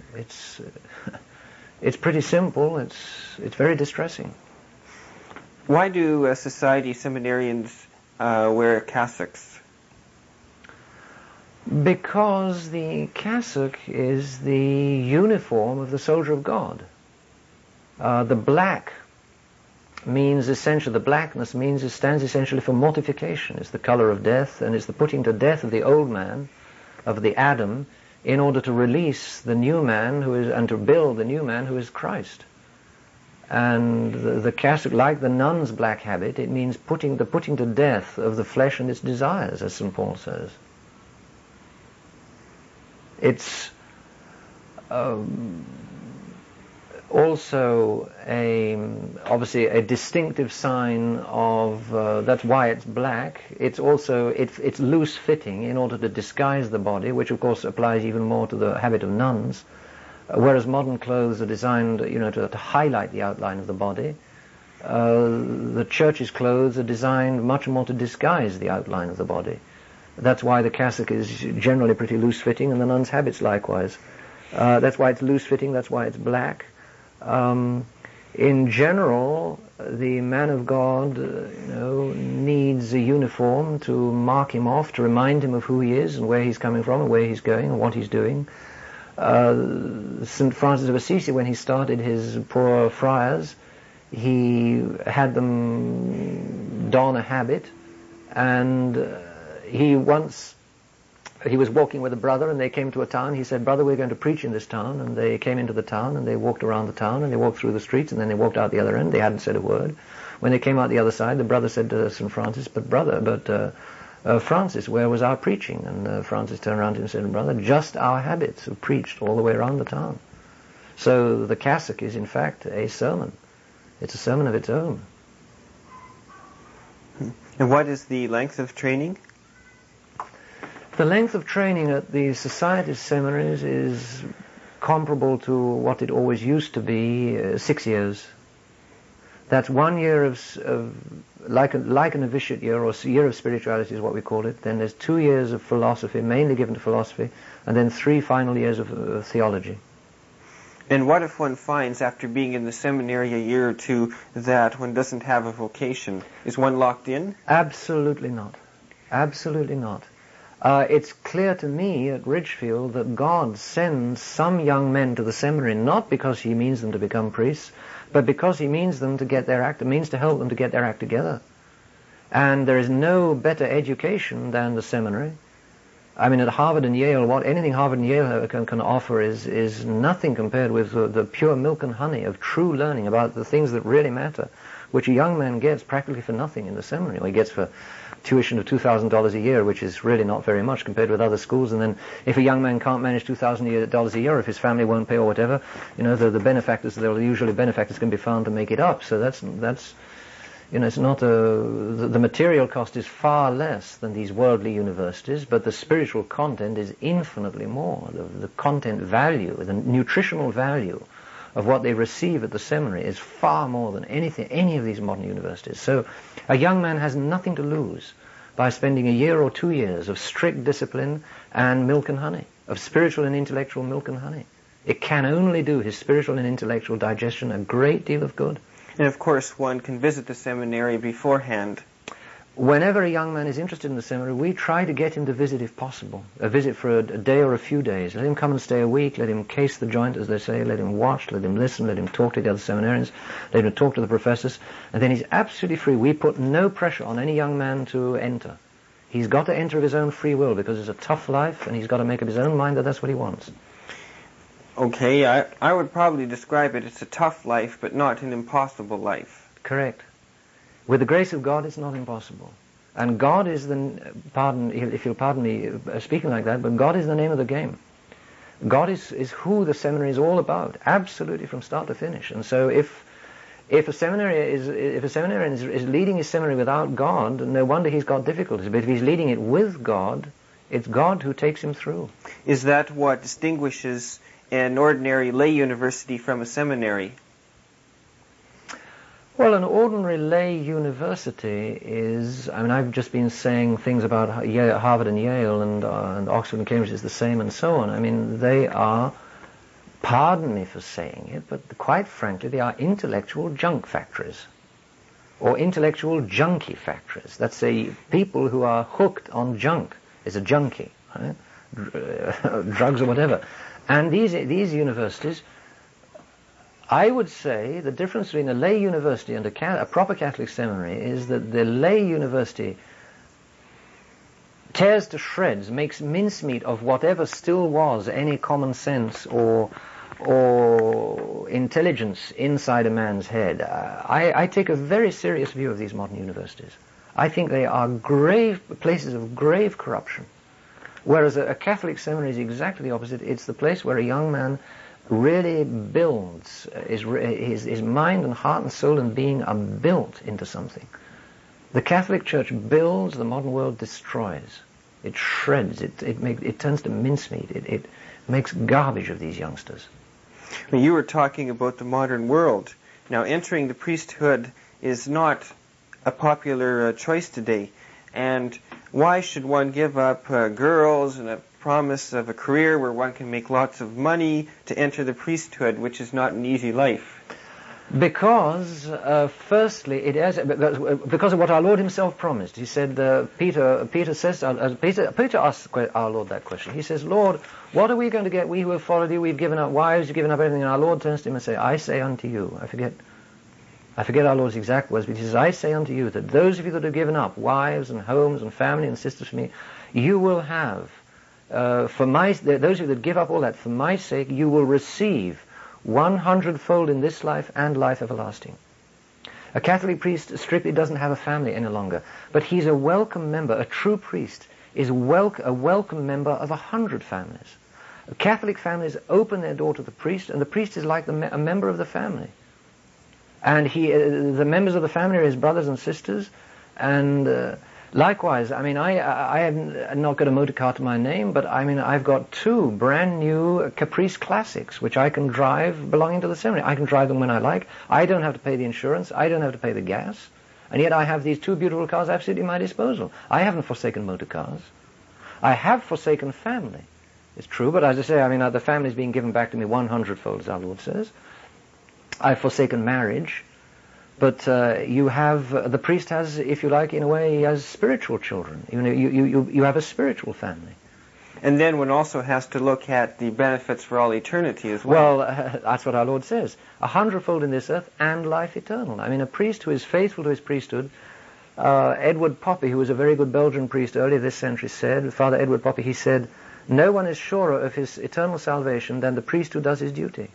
It's pretty simple. It's very distressing. Why do society seminarians wear cassocks? Because the cassock is the uniform of the soldier of God. The black means essentially, the blackness stands essentially for mortification. It's the color of death, and it's the putting to death of the old man, of the Adam, in order to release the new man and to build the new man who is Christ. And the cassock, like the nun's black habit, it means putting to death of the flesh and its desires, as St. Paul says. It's also obviously a distinctive sign of, that's why it's black. It's also, it's loose fitting in order to disguise the body, which of course applies even more to the habit of nuns, whereas modern clothes are designed, to highlight the outline of the body. The church's clothes are designed much more to disguise the outline of the body. That's why the cassock is generally pretty loose fitting, and the nun's habits likewise. That's why it's loose fitting, that's why it's black. In general, the man of God, needs a uniform to mark him off, to remind him of who he is and where he's coming from and where he's going and what he's doing. St. Francis of Assisi, when he started his poor friars, he had them don a habit, and he was walking with a brother, and they came to a town. He said, "Brother, we're going to preach in this town." And they came into the town, and they walked around the town, and they walked through the streets, and then they walked out the other end. They hadn't said a word. When they came out the other side, the brother said to St. Francis, Francis, where was our preaching?" And Francis turned around to him and said, "Brother, just our habits have preached all the way around the town." So the cassock is, in fact, a sermon. It's a sermon of its own. And what is the length of training? The length of training at the Society's seminaries is comparable to what it always used to be, 6 years. That's 1 year of like a novitiate year, or year of spirituality is what we call it. Then there's 2 years of philosophy, mainly given to philosophy, and then 3 final years of theology. And what if one finds, after being in the seminary a year or two, that one doesn't have a vocation? Is one locked in? Absolutely not. Absolutely not. It's clear to me at Ridgefield that God sends some young men to the seminary not because he means them to become priests, but because he means them to get means to help them to get their act together. And there is no better education than the seminary. I mean, at Harvard and Yale, anything Harvard and Yale can offer is nothing compared with the pure milk and honey of true learning about the things that really matter, which a young man gets practically for nothing in the seminary. Or he gets for tuition of $2,000 a year, which is really not very much compared with other schools. And then if a young man can't manage $2,000 a year, if his family won't pay or whatever, the benefactors, usually benefactors can be found to make it up. So that's it's not the material cost is far less than these worldly universities, but the spiritual content is infinitely more. The content value, the nutritional value of what they receive at the seminary is far more than any of these modern universities. So a young man has nothing to lose by spending a year or 2 years of strict discipline and milk and honey, of spiritual and intellectual milk and honey. It can only do his spiritual and intellectual digestion a great deal of good. And of course, one can visit the seminary beforehand. Whenever a young man is interested in the seminary, we try to get him to visit if possible. A visit for a day or a few days. Let him come and stay a week. Let him case the joint, as they say. Let him watch. Let him listen. Let him talk to the other seminarians. Let him talk to the professors. And then he's absolutely free. We put no pressure on any young man to enter. He's got to enter of his own free will, because it's a tough life, and he's got to make up his own mind that that's what he wants. Okay, I would probably describe it as a tough life, but not an impossible life. Correct. With the grace of God, it's not impossible. And God is if you'll pardon me speaking like that, but God is the name of the game. God is who the seminary is all about, absolutely from start to finish. And so if a seminarian is leading his seminary without God, no wonder he's got difficulties. But if he's leading it with God, it's God who takes him through. Is that what distinguishes an ordinary lay university from a seminary? Well, an ordinary lay university is, I've just been saying things about Harvard and Yale and Oxford and Cambridge is the same and so on. They are, pardon me for saying it, but quite frankly, they are intellectual junk factories. Or intellectual junkie factories. That's people who are hooked on junk. Is a junkie, right? Drugs or whatever. And these universities, I would say the difference between a lay university and a proper Catholic seminary is that the lay university tears to shreds, makes mincemeat of whatever still was any common sense or intelligence inside a man's head. I take a very serious view of these modern universities. I think they are places of grave corruption. Whereas a Catholic seminary is exactly the opposite. It's the place where a young man really builds, his mind and heart and soul and being are built into something. The Catholic Church builds, the modern world destroys. It shreds, it turns to mincemeat, it makes garbage of these youngsters. You were talking about the modern world. Now, entering the priesthood is not a popular choice today. And why should one give up girls and a promise of a career where one can make lots of money to enter the priesthood, which is not an easy life? Because, firstly, it is because of what our Lord Himself promised. He said, Peter asked our Lord that question. He says, Lord, what are we going to get? We who have followed you, we've given up wives, we've given up everything. And our Lord turns to him and says, I say unto you, I forget our Lord's exact words, but He says, I say unto you that those of you that have given up wives and homes and family and sisters for me, you will have, those of you that give up all that for my sake, you will receive 100-fold in this life and life everlasting. A Catholic priest strictly doesn't have a family any longer, but he's a welcome member. A true priest is a welcome member of 100 families. Catholic families open their door to the priest, and the priest is like a member of the family. And the members of the family are his brothers and sisters, and likewise, I have not got a motor car to my name, but I've got 2 brand new Caprice Classics, which I can drive belonging to the seminary. I can drive them when I like. I don't have to pay the insurance. I don't have to pay the gas. And yet I have these 2 beautiful cars absolutely at my disposal. I haven't forsaken motor cars. I have forsaken family. It's true, but as I say, the family is being given back to me 100-fold, as our Lord says. I've forsaken marriage. But the priest has, if you like, in a way, he has spiritual children. You have a spiritual family. And then one also has to look at the benefits for all eternity as well. Well, that's what our Lord says. 100-fold in this earth and life eternal. A priest who is faithful to his priesthood, Edward Poppy, who was a very good Belgian priest earlier this century, said, Father Edward Poppy, he said, no one is surer of his eternal salvation than the priest who does his duty.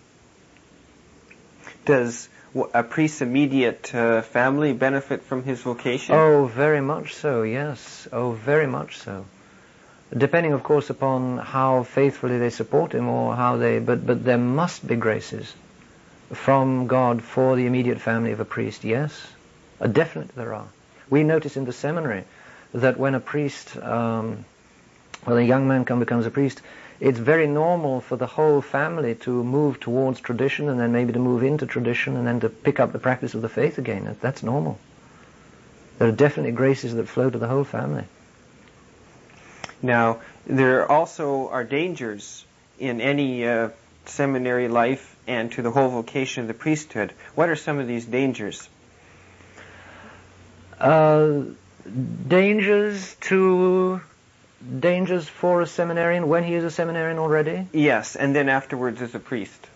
Does a priest's immediate family benefit from his vocation? Oh, very much so, yes. Oh, very much so. Depending, of course, upon how faithfully they support him or but there must be graces from God for the immediate family of a priest, yes. Definitely there are. We notice in the seminary that when a priest, a young man becomes a priest, it's very normal for the whole family to move towards tradition and then maybe to move into tradition and then to pick up the practice of the faith again. That's normal. There are definitely graces that flow to the whole family. Now, there also are dangers in any seminary life and to the whole vocation of the priesthood. What are some of these dangers? Dangers for a seminarian when he is a seminarian already? Yes, and then afterwards as a priest.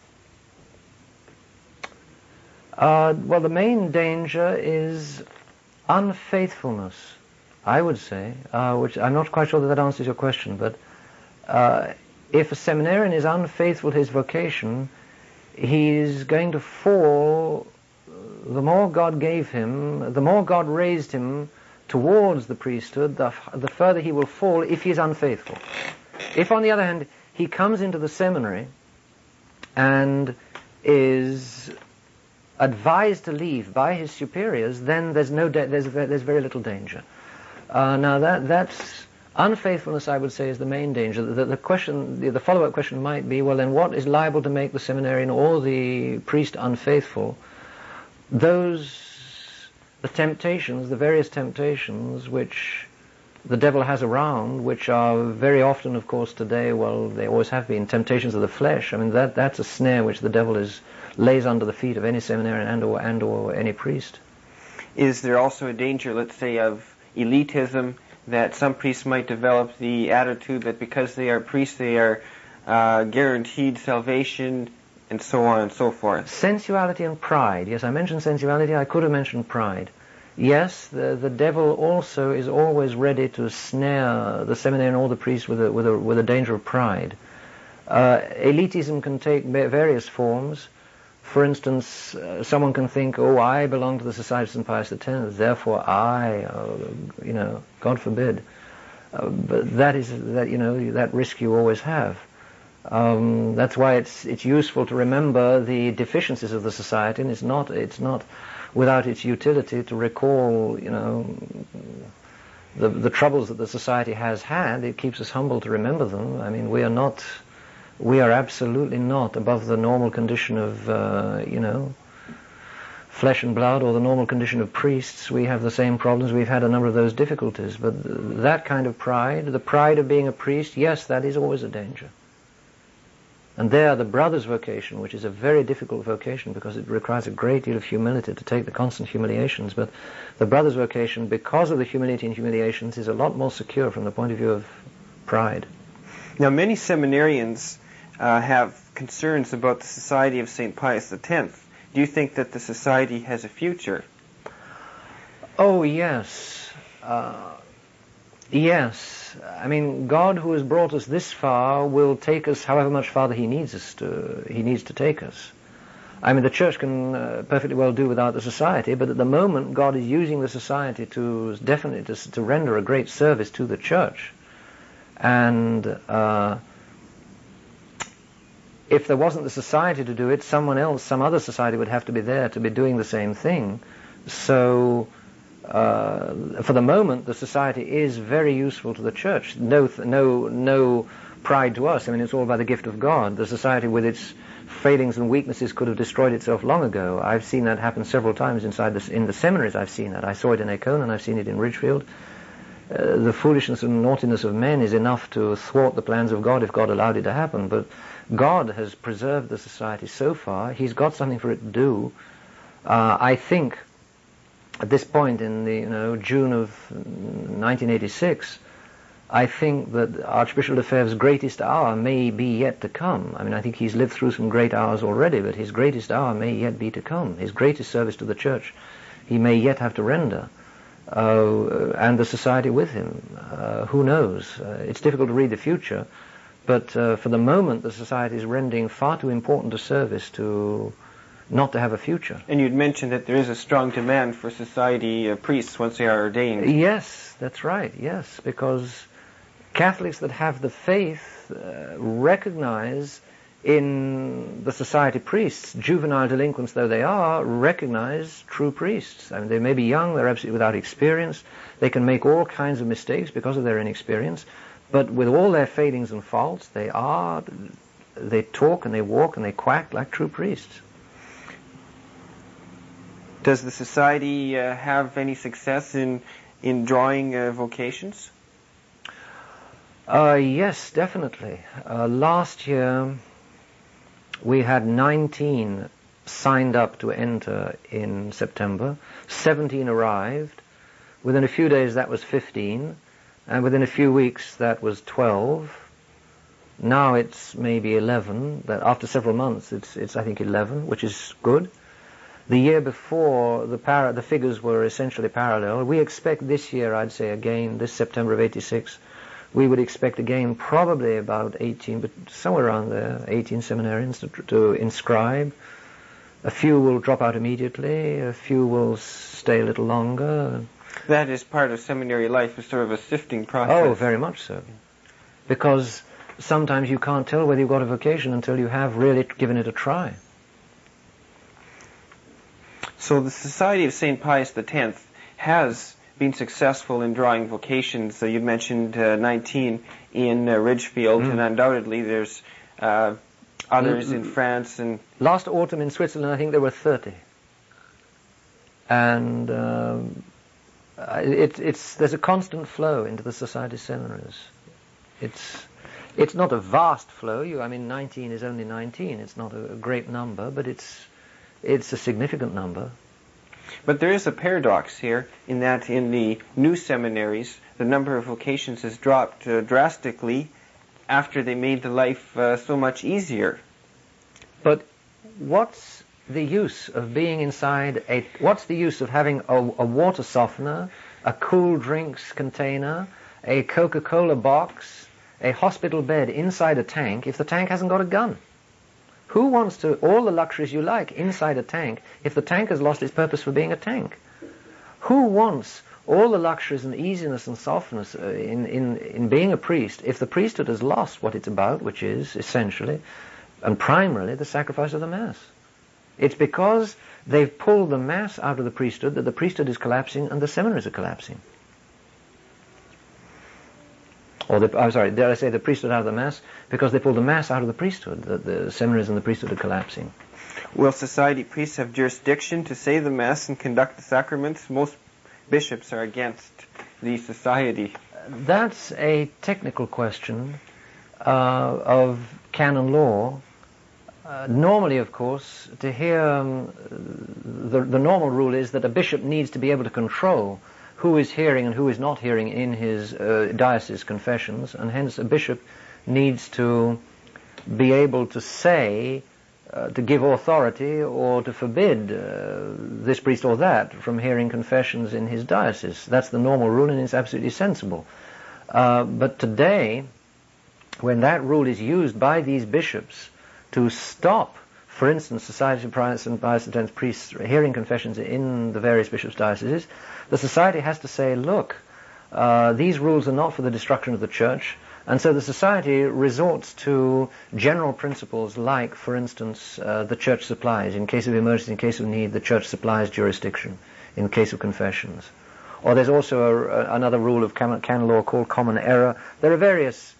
Well, the main danger is unfaithfulness, I would say, which I'm not quite sure that answers your question, but if a seminarian is unfaithful to his vocation, he's going to fall. The more God gave him, the more God raised him towards the priesthood, the further he will fall if he is unfaithful. If, on the other hand, he comes into the seminary and is advised to leave by his superiors, then there's very little danger. Now that's unfaithfulness, I would say, is the main danger. The follow-up question might be, well, then what is liable to make the seminarian or the priest unfaithful? The temptations, the various temptations which the devil has around, which are very often, of course, today, well, they always have been, temptations of the flesh. I mean, that's a snare which the devil lays under the feet of any seminarian and or any priest. Is there also a danger, let's say, of elitism, that some priests might develop the attitude that because they are priests, they are guaranteed salvation, and so on and so forth? Sensuality and pride. Yes, I mentioned sensuality. I could have mentioned pride. Yes, the devil also is always ready to snare the seminarian or the priest with a danger of pride. Elitism can take various forms. For instance, someone can think, oh, I belong to the Society of St. Pius X, therefore I, God forbid. But that risk you always have. That's why it's useful to remember the deficiencies of the society, and it's not without its utility to recall, the troubles that the society has had. It keeps us humble to remember them. I mean, we are absolutely not above the normal condition of, flesh and blood, or the normal condition of priests. We have the same problems. We've had a number of those difficulties. But that kind of pride, the pride of being a priest, yes, that is always a danger. And there, the brother's vocation, which is a very difficult vocation because it requires a great deal of humility to take the constant humiliations, but the brother's vocation, because of the humility and humiliations, is a lot more secure from the point of view of pride. Now, many seminarians have concerns about the Society of St. Pius X. Do you think that the society has a future? Oh, yes. Yes. I mean, God, who has brought us this far, will take us however much farther He needs to take us. I mean, the Church can perfectly well do without the society, but at the moment, God is using the society to render a great service to the Church. And if there wasn't the society to do it, some other society would have to be there to be doing the same thing. So, for the moment, the society is very useful to the Church. No pride to us. I mean, it's all by the gift of God. The society, with its failings and weaknesses, could have destroyed itself long ago. I've seen that happen several times in the seminaries. I've seen that. I saw it in Acon, and I've seen it in Ridgefield. The foolishness and naughtiness of men is enough to thwart the plans of God if God allowed it to happen. But God has preserved the society so far. He's got something for it to do. I think at this point in the June of 1986, I think that Archbishop Lefebvre's greatest hour may be yet to come. I mean, I think he's lived through some great hours already, but his greatest hour may yet be to come. His greatest service to the Church he may yet have to render. And the society with him. Who knows? It's difficult to read the future, but for the moment the society is rendering far too important a service not to have a future. And you'd mentioned that there is a strong demand for society priests once they are ordained. Yes, that's right, yes, because Catholics that have the faith recognize in the society priests, juvenile delinquents though they are, recognize true priests. I mean, they may be young, they're absolutely without experience, they can make all kinds of mistakes because of their inexperience, but with all their failings and faults, they talk and they walk and they quack like true priests. Does the society have any success in drawing vocations? Yes, definitely. Last year we had 19 signed up to enter in September. 17 arrived. Within a few days that was 15. And within a few weeks that was 12. Now it's maybe 11. But after several months it's I think 11, which is good. The year before the figures were essentially parallel. We expect this year, I'd say again, this September of 86, we would expect again probably about 18, but somewhere around there, 18 seminarians to inscribe. A few will drop out immediately, a few will stay a little longer. That is part of seminary life, is sort of a sifting process. Oh, very much so. Because sometimes you can't tell whether you've got a vocation until you have really given it a try. So the Society of St. Pius X has been successful in drawing vocations. You mentioned 19 in Ridgefield, and undoubtedly there's others in France. And last autumn in Switzerland, I think there were 30. And there's a constant flow into the society seminaries. It's not a vast flow. 19 is only 19. It's not a great number, but it's a significant number. But there is a paradox here in that in the new seminaries, the number of vocations has dropped drastically after they made the life so much easier. But what's the use of being inside what's the use of having a water softener, a cool drinks container, a Coca-Cola box, a hospital bed inside a tank if the tank hasn't got a gun? Who wants all the luxuries you like inside a tank if the tank has lost its purpose for being a tank? Who wants all the luxuries and easiness and softness in being a priest if the priesthood has lost what it's about, which is essentially and primarily the sacrifice of the Mass? It's because they've pulled the Mass out of the priesthood that the priesthood is collapsing and the seminaries are collapsing. Did I say the priesthood out of the Mass? Because they pulled the Mass out of the priesthood, the seminaries and the priesthood are collapsing. Will society priests have jurisdiction to say the Mass and conduct the sacraments? Most bishops are against the society. That's a technical question of canon law. Normally, of course, to hear the normal rule is that a bishop needs to be able to control who is hearing and who is not hearing in his diocese confessions, and hence a bishop needs to be able to say, to give authority or to forbid this priest or that from hearing confessions in his diocese. That's the normal rule, and it's absolutely sensible. But today, when that rule is used by these bishops to stop, for instance, Society of Pius X priests hearing confessions in the various bishops' dioceses, the society has to say, look, these rules are not for the destruction of the church, and so the society resorts to general principles like, for instance, the church supplies. In case of emergency, in case of need, the church supplies jurisdiction in case of confessions. Or there's also another rule of canon law called common error. There are various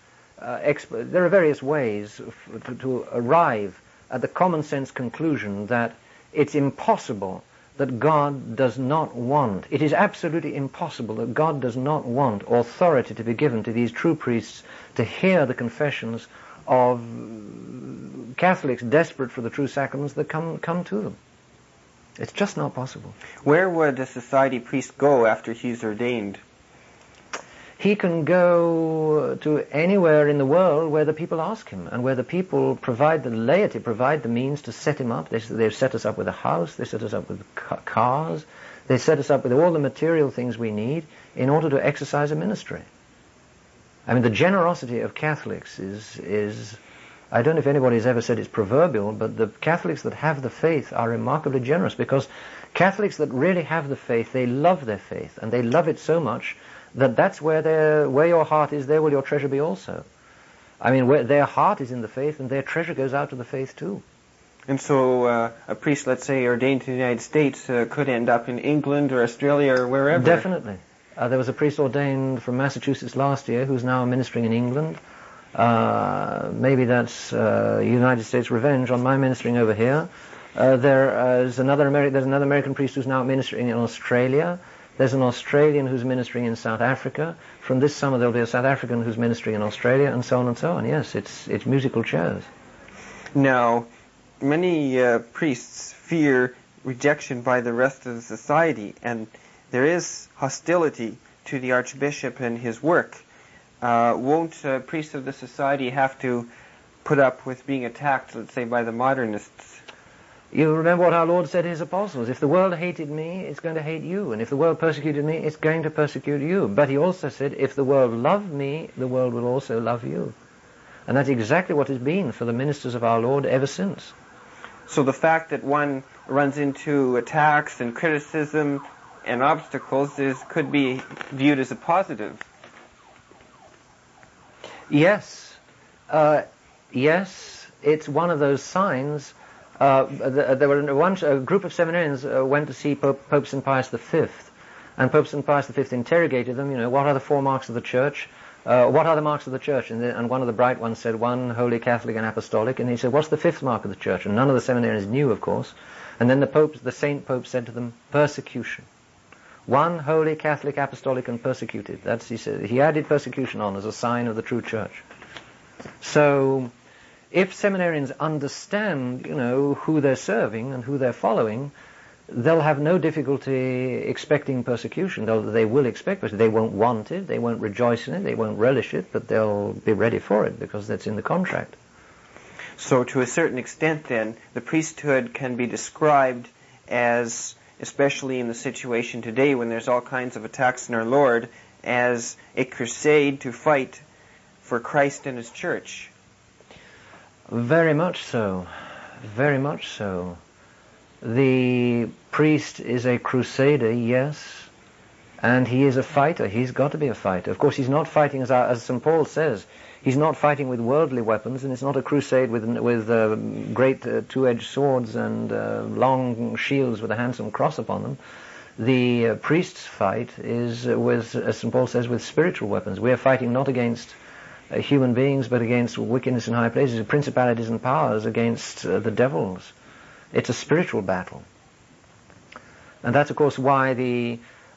ways to arrive at the common sense conclusion that it's impossible that God does not want, it is absolutely impossible that God does not want authority to be given to these true priests to hear the confessions of Catholics desperate for the true sacraments that come to them. It's just not possible. Where would a society priest go after he's ordained? He can go to anywhere in the world where the people ask him, and where the people provide, the laity provide the means to set him up. They've set us up with a house, they set us up with cars, they set us up with all the material things we need in order to exercise a ministry. I mean, the generosity of Catholics is I don't know if anybody's ever said it's proverbial, but the Catholics that have the faith are remarkably generous, because Catholics that really have the faith, they love their faith, and they love it so much that's where your heart is, there will your treasure be also. I mean, where their heart is in the faith, and their treasure goes out to the faith too. And so a priest, let's say, ordained in the United States could end up in England or Australia or wherever. Definitely. There was a priest ordained from Massachusetts last year who's now ministering in England. Maybe that's United States revenge on my ministering over here. There's another American priest who's now ministering in Australia. There's an Australian who's ministering in South Africa. From this summer there'll be a South African who's ministering in Australia, and so on and so on. Yes, it's musical chairs. Now, many priests fear rejection by the rest of the society, and there is hostility to the Archbishop and his work. Won't priests of the society have to put up with being attacked, let's say, by the modernists? You remember what our Lord said to his apostles, if the world hated me, it's going to hate you, and if the world persecuted me, it's going to persecute you. But he also said, if the world loved me, the world will also love you. And that's exactly what it's been for the ministers of our Lord ever since. So the fact that one runs into attacks and criticism and obstacles could be viewed as a positive. Yes. Yes, it's one of those signs. There were a group of seminarians went to see Pope St. Pius V, and Pope St. Pius V interrogated them, what are the 4 marks of the Church? What are the marks of the Church? And one of the bright ones said, 1, Holy, Catholic, and Apostolic. And he said, what's the 5th mark of the Church? And none of the seminarians knew, of course. And then the Saint Pope said to them, persecution. 1, Holy, Catholic, Apostolic, and persecuted. He said. He added persecution on as a sign of the true Church. So, if seminarians understand, who they're serving and who they're following, they'll have no difficulty expecting persecution. They will expect it. They won't want it. They won't rejoice in it. They won't relish it. But they'll be ready for it because that's in the contract. So to a certain extent, then, the priesthood can be described as, especially in the situation today when there's all kinds of attacks on our Lord, as a crusade to fight for Christ and His Church. Very much so. Very much so. The priest is a crusader, yes, and he is a fighter. He's got to be a fighter. Of course, he's not fighting, as St. Paul says, he's not fighting with worldly weapons, and it's not a crusade with great two-edged swords and long shields with a handsome cross upon them. The priest's fight is, as St. Paul says, with spiritual weapons. We are fighting not against human beings, but against wickedness in high places, principalities and powers, against the devils. It's a spiritual battle. And that's, of course, why the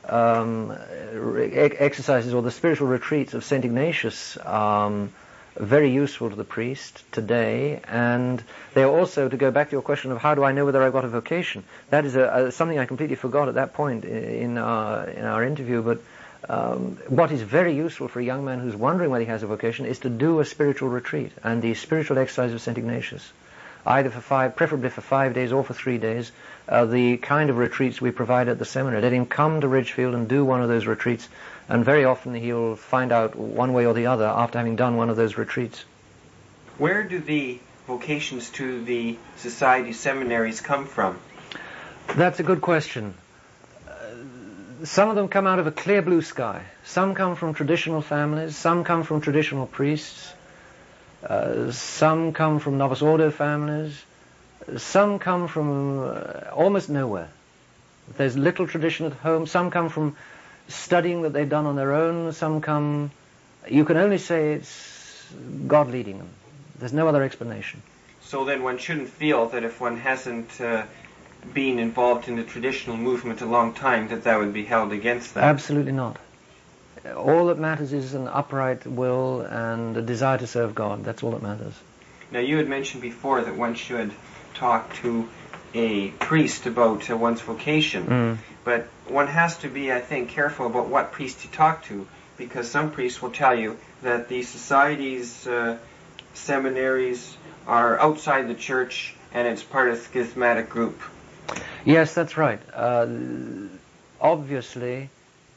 exercises or the spiritual retreats of St. Ignatius are very useful to the priest today. And they are also, to go back to your question of how do I know whether I've got a vocation, that is something I completely forgot at that point in our interview. But what is very useful for a young man who's wondering whether he has a vocation is to do a spiritual retreat. And the spiritual exercise of St. Ignatius, either preferably for 5 days or for 3 days, the kind of retreats we provide at the seminary. Let him come to Ridgefield and do one of those retreats, and very often he'll find out one way or the other after having done one of those retreats. Where do the vocations to the society seminaries come from? That's a good question. Some of them come out of a clear blue sky. Some come from traditional families. Some come from traditional priests. Some come from novice ordo families. Some come from almost nowhere. There's little tradition at home. Some come from studying that they've done on their own. Some come... You can only say it's God leading them. There's no other explanation. So then one shouldn't feel that if one hasn't been involved in the traditional movement a long time, that would be held against them. Absolutely not. All that matters is an upright will and a desire to serve God. That's all that matters. Now, you had mentioned before that one should talk to a priest about one's vocation. But one has to be, I think, careful about what priest you talk to, because some priests will tell you that the societies, seminaries, are outside the church and it's part of a schismatic group. Yes, that's right. Obviously,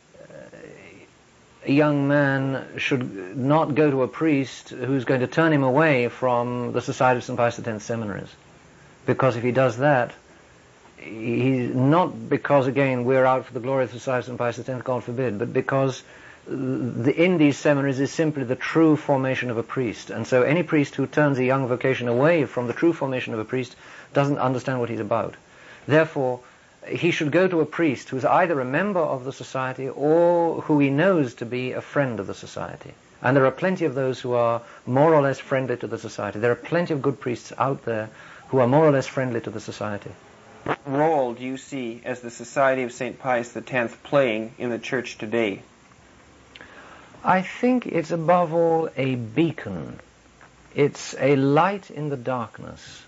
a young man should not go to a priest who's going to turn him away from the Society of St. Pius X seminaries. Because if he does that, he's not because, again, we're out for the glory of the Society of St. Pius X, God forbid, but because in these seminaries is simply the true formation of a priest. And so any priest who turns a young vocation away from the true formation of a priest doesn't understand what he's about. Therefore, he should go to a priest who's either a member of the society or who he knows to be a friend of the society. And there are plenty of those who are more or less friendly to the society. There are plenty of good priests out there who are more or less friendly to the society. What role do you see as the Society of St. Pius X playing in the church today? I think it's above all a beacon. It's a light in the darkness.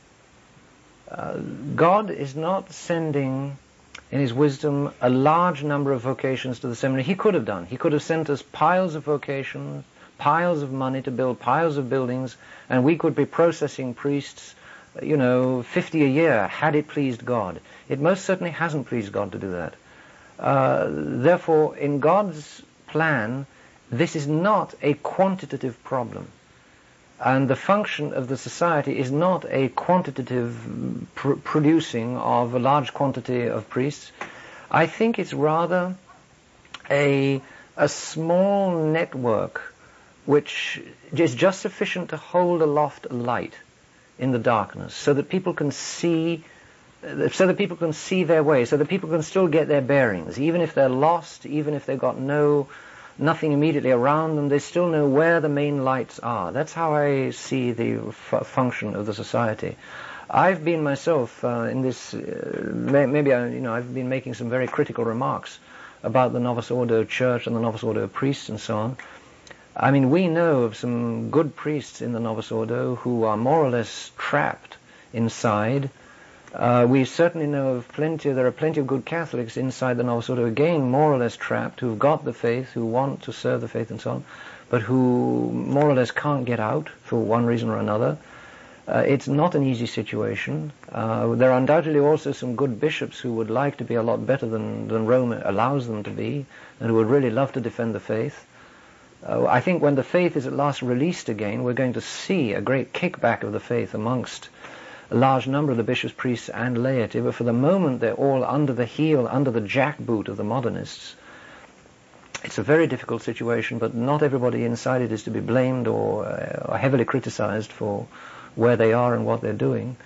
God is not sending, in His wisdom, a large number of vocations to the seminary. He could have done. He could have sent us piles of vocations, piles of money to build piles of buildings, and we could be processing priests 50 a year had it pleased God. It most certainly hasn't pleased God to do that. Therefore, in God's plan, this is not a quantitative problem. And the function of the society is not a quantitative producing of a large quantity of priests. I think it's rather a small network which is just sufficient to hold aloft a light in the darkness, so that people can see their way, so that people can still get their bearings, even if they're lost, even if they've got nothing immediately around them, they still know where the main lights are. That's how I see the function of the society. I've been myself in this. I've been making some very critical remarks about the Novus Ordo Church and the Novus Ordo priests and so on. I mean, we know of some good priests in the Novus Ordo who are more or less trapped inside. We certainly know of there are plenty of good Catholics inside the Novus Ordo, again, more or less trapped, who've got the faith, who want to serve the faith and so on, but who more or less can't get out for one reason or another. It's not an easy situation. There are undoubtedly also some good bishops who would like to be a lot better than Rome allows them to be, and who would really love to defend the faith. I think when the faith is at last released again, we're going to see a great kickback of the faith amongst a large number of the bishops, priests, and laity, but for the moment they're all under the heel, under the jackboot of the modernists. It's a very difficult situation, but not everybody inside it is to be blamed or heavily criticized for where they are and what they're doing.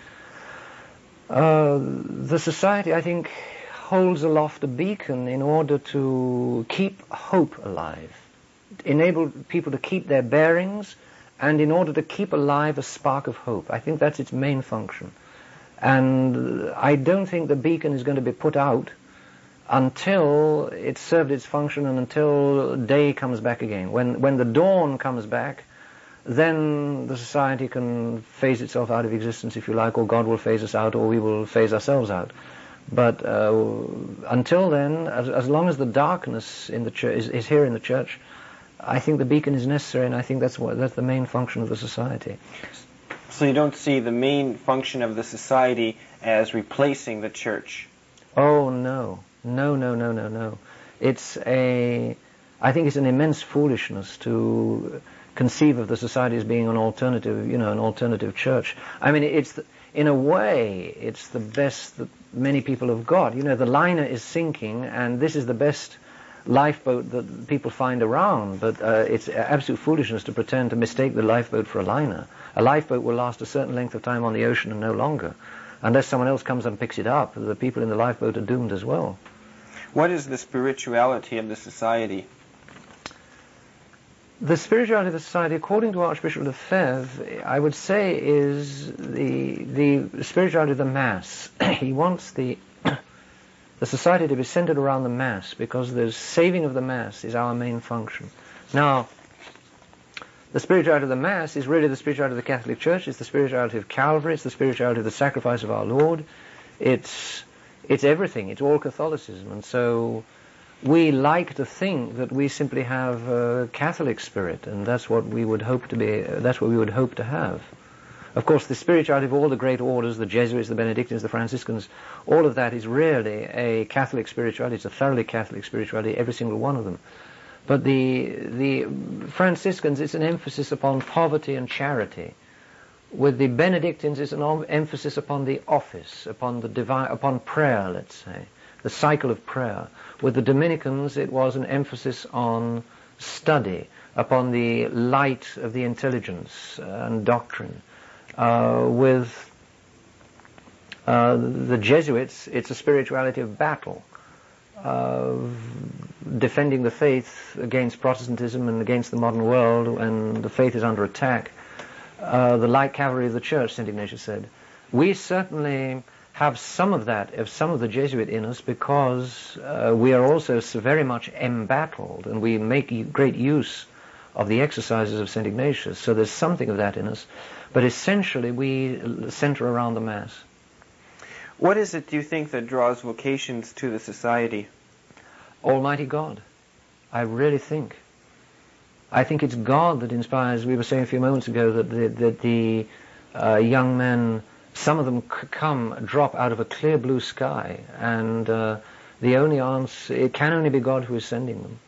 The society, I think, holds aloft a beacon in order to keep hope alive, enable people to keep their bearings, and in order to keep alive a spark of hope. I think that's its main function. And I don't think the beacon is going to be put out until it's served its function and until day comes back again. When the dawn comes back, then the society can phase itself out of existence, if you like, or God will phase us out, or we will phase ourselves out. But until then, as long as the darkness in the church is here in the church, I think the beacon is necessary, and I think that's the main function of the society. So you don't see the main function of the society as replacing the church? Oh, no. No. I think it's an immense foolishness to conceive of the society as being an alternative church. I mean, in a way, it's the best that many people have got. The liner is sinking, and this is the best lifeboat that people find around, but it's absolute foolishness to pretend to mistake the lifeboat for a liner. A lifeboat will last a certain length of time on the ocean and no longer. Unless someone else comes and picks it up, the people in the lifeboat are doomed as well. What is the spirituality of the society? The spirituality of the society, according to Archbishop Lefebvre, I would say is the spirituality of the Mass. He wants the society to be centered around the Mass, because the saving of the Mass is our main function. Now, the spirituality of the Mass is really the spirituality of the Catholic Church. It's the spirituality of Calvary. It's the spirituality of the sacrifice of our Lord. It's everything. It's all Catholicism. And so we like to think that we simply have a Catholic spirit, and that's what we would hope to be. That's what we would hope to have. Of course, the spirituality of all the great orders, the Jesuits, the Benedictines, the Franciscans, all of that is really a Catholic spirituality. It's a thoroughly Catholic spirituality, every single one of them. But the Franciscans, it's an emphasis upon poverty and charity. With the Benedictines, it's an emphasis upon the office, upon the divine, upon prayer, let's say, the cycle of prayer. With the Dominicans, it was an emphasis on study, upon the light of the intelligence and doctrine. With the Jesuits, it's a spirituality of battle, of defending the faith against Protestantism and against the modern world, and the faith is under attack. The light cavalry of the Church, St. Ignatius said. We certainly have some of that, of some of the Jesuit in us, because we are also so very much embattled, and we make great use of the exercises of St. Ignatius. So there's something of that in us. But essentially, we center around the Mass. What is it, do you think, that draws vocations to the society? Almighty God. I really think. I think it's God that inspires. We were saying a few moments ago that the young men Some of them drop out of a clear blue sky, and the only answer, it can only be God who is sending them.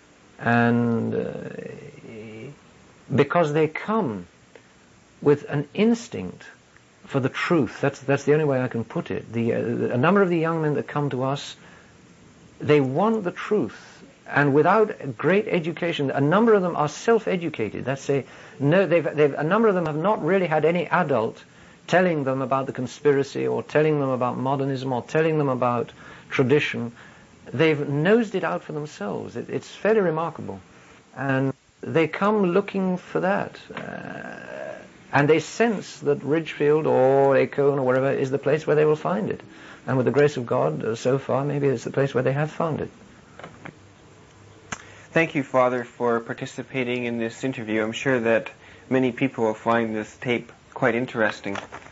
And because they come with an instinct for the truth, that's the only way I can put it. A number of the young men that come to us, they want the truth, and without great education, a number of them are self-educated. A number of them have not really had any adult telling them about the conspiracy, or telling them about modernism, or telling them about tradition. They've nosed it out for themselves. It's fairly remarkable. And they come looking for that. And they sense that Ridgefield or Acone or wherever is the place where they will find it. And with the grace of God, so far, maybe it's the place where they have found it. Thank you, Father, for participating in this interview. I'm sure that many people will find this tape quite interesting.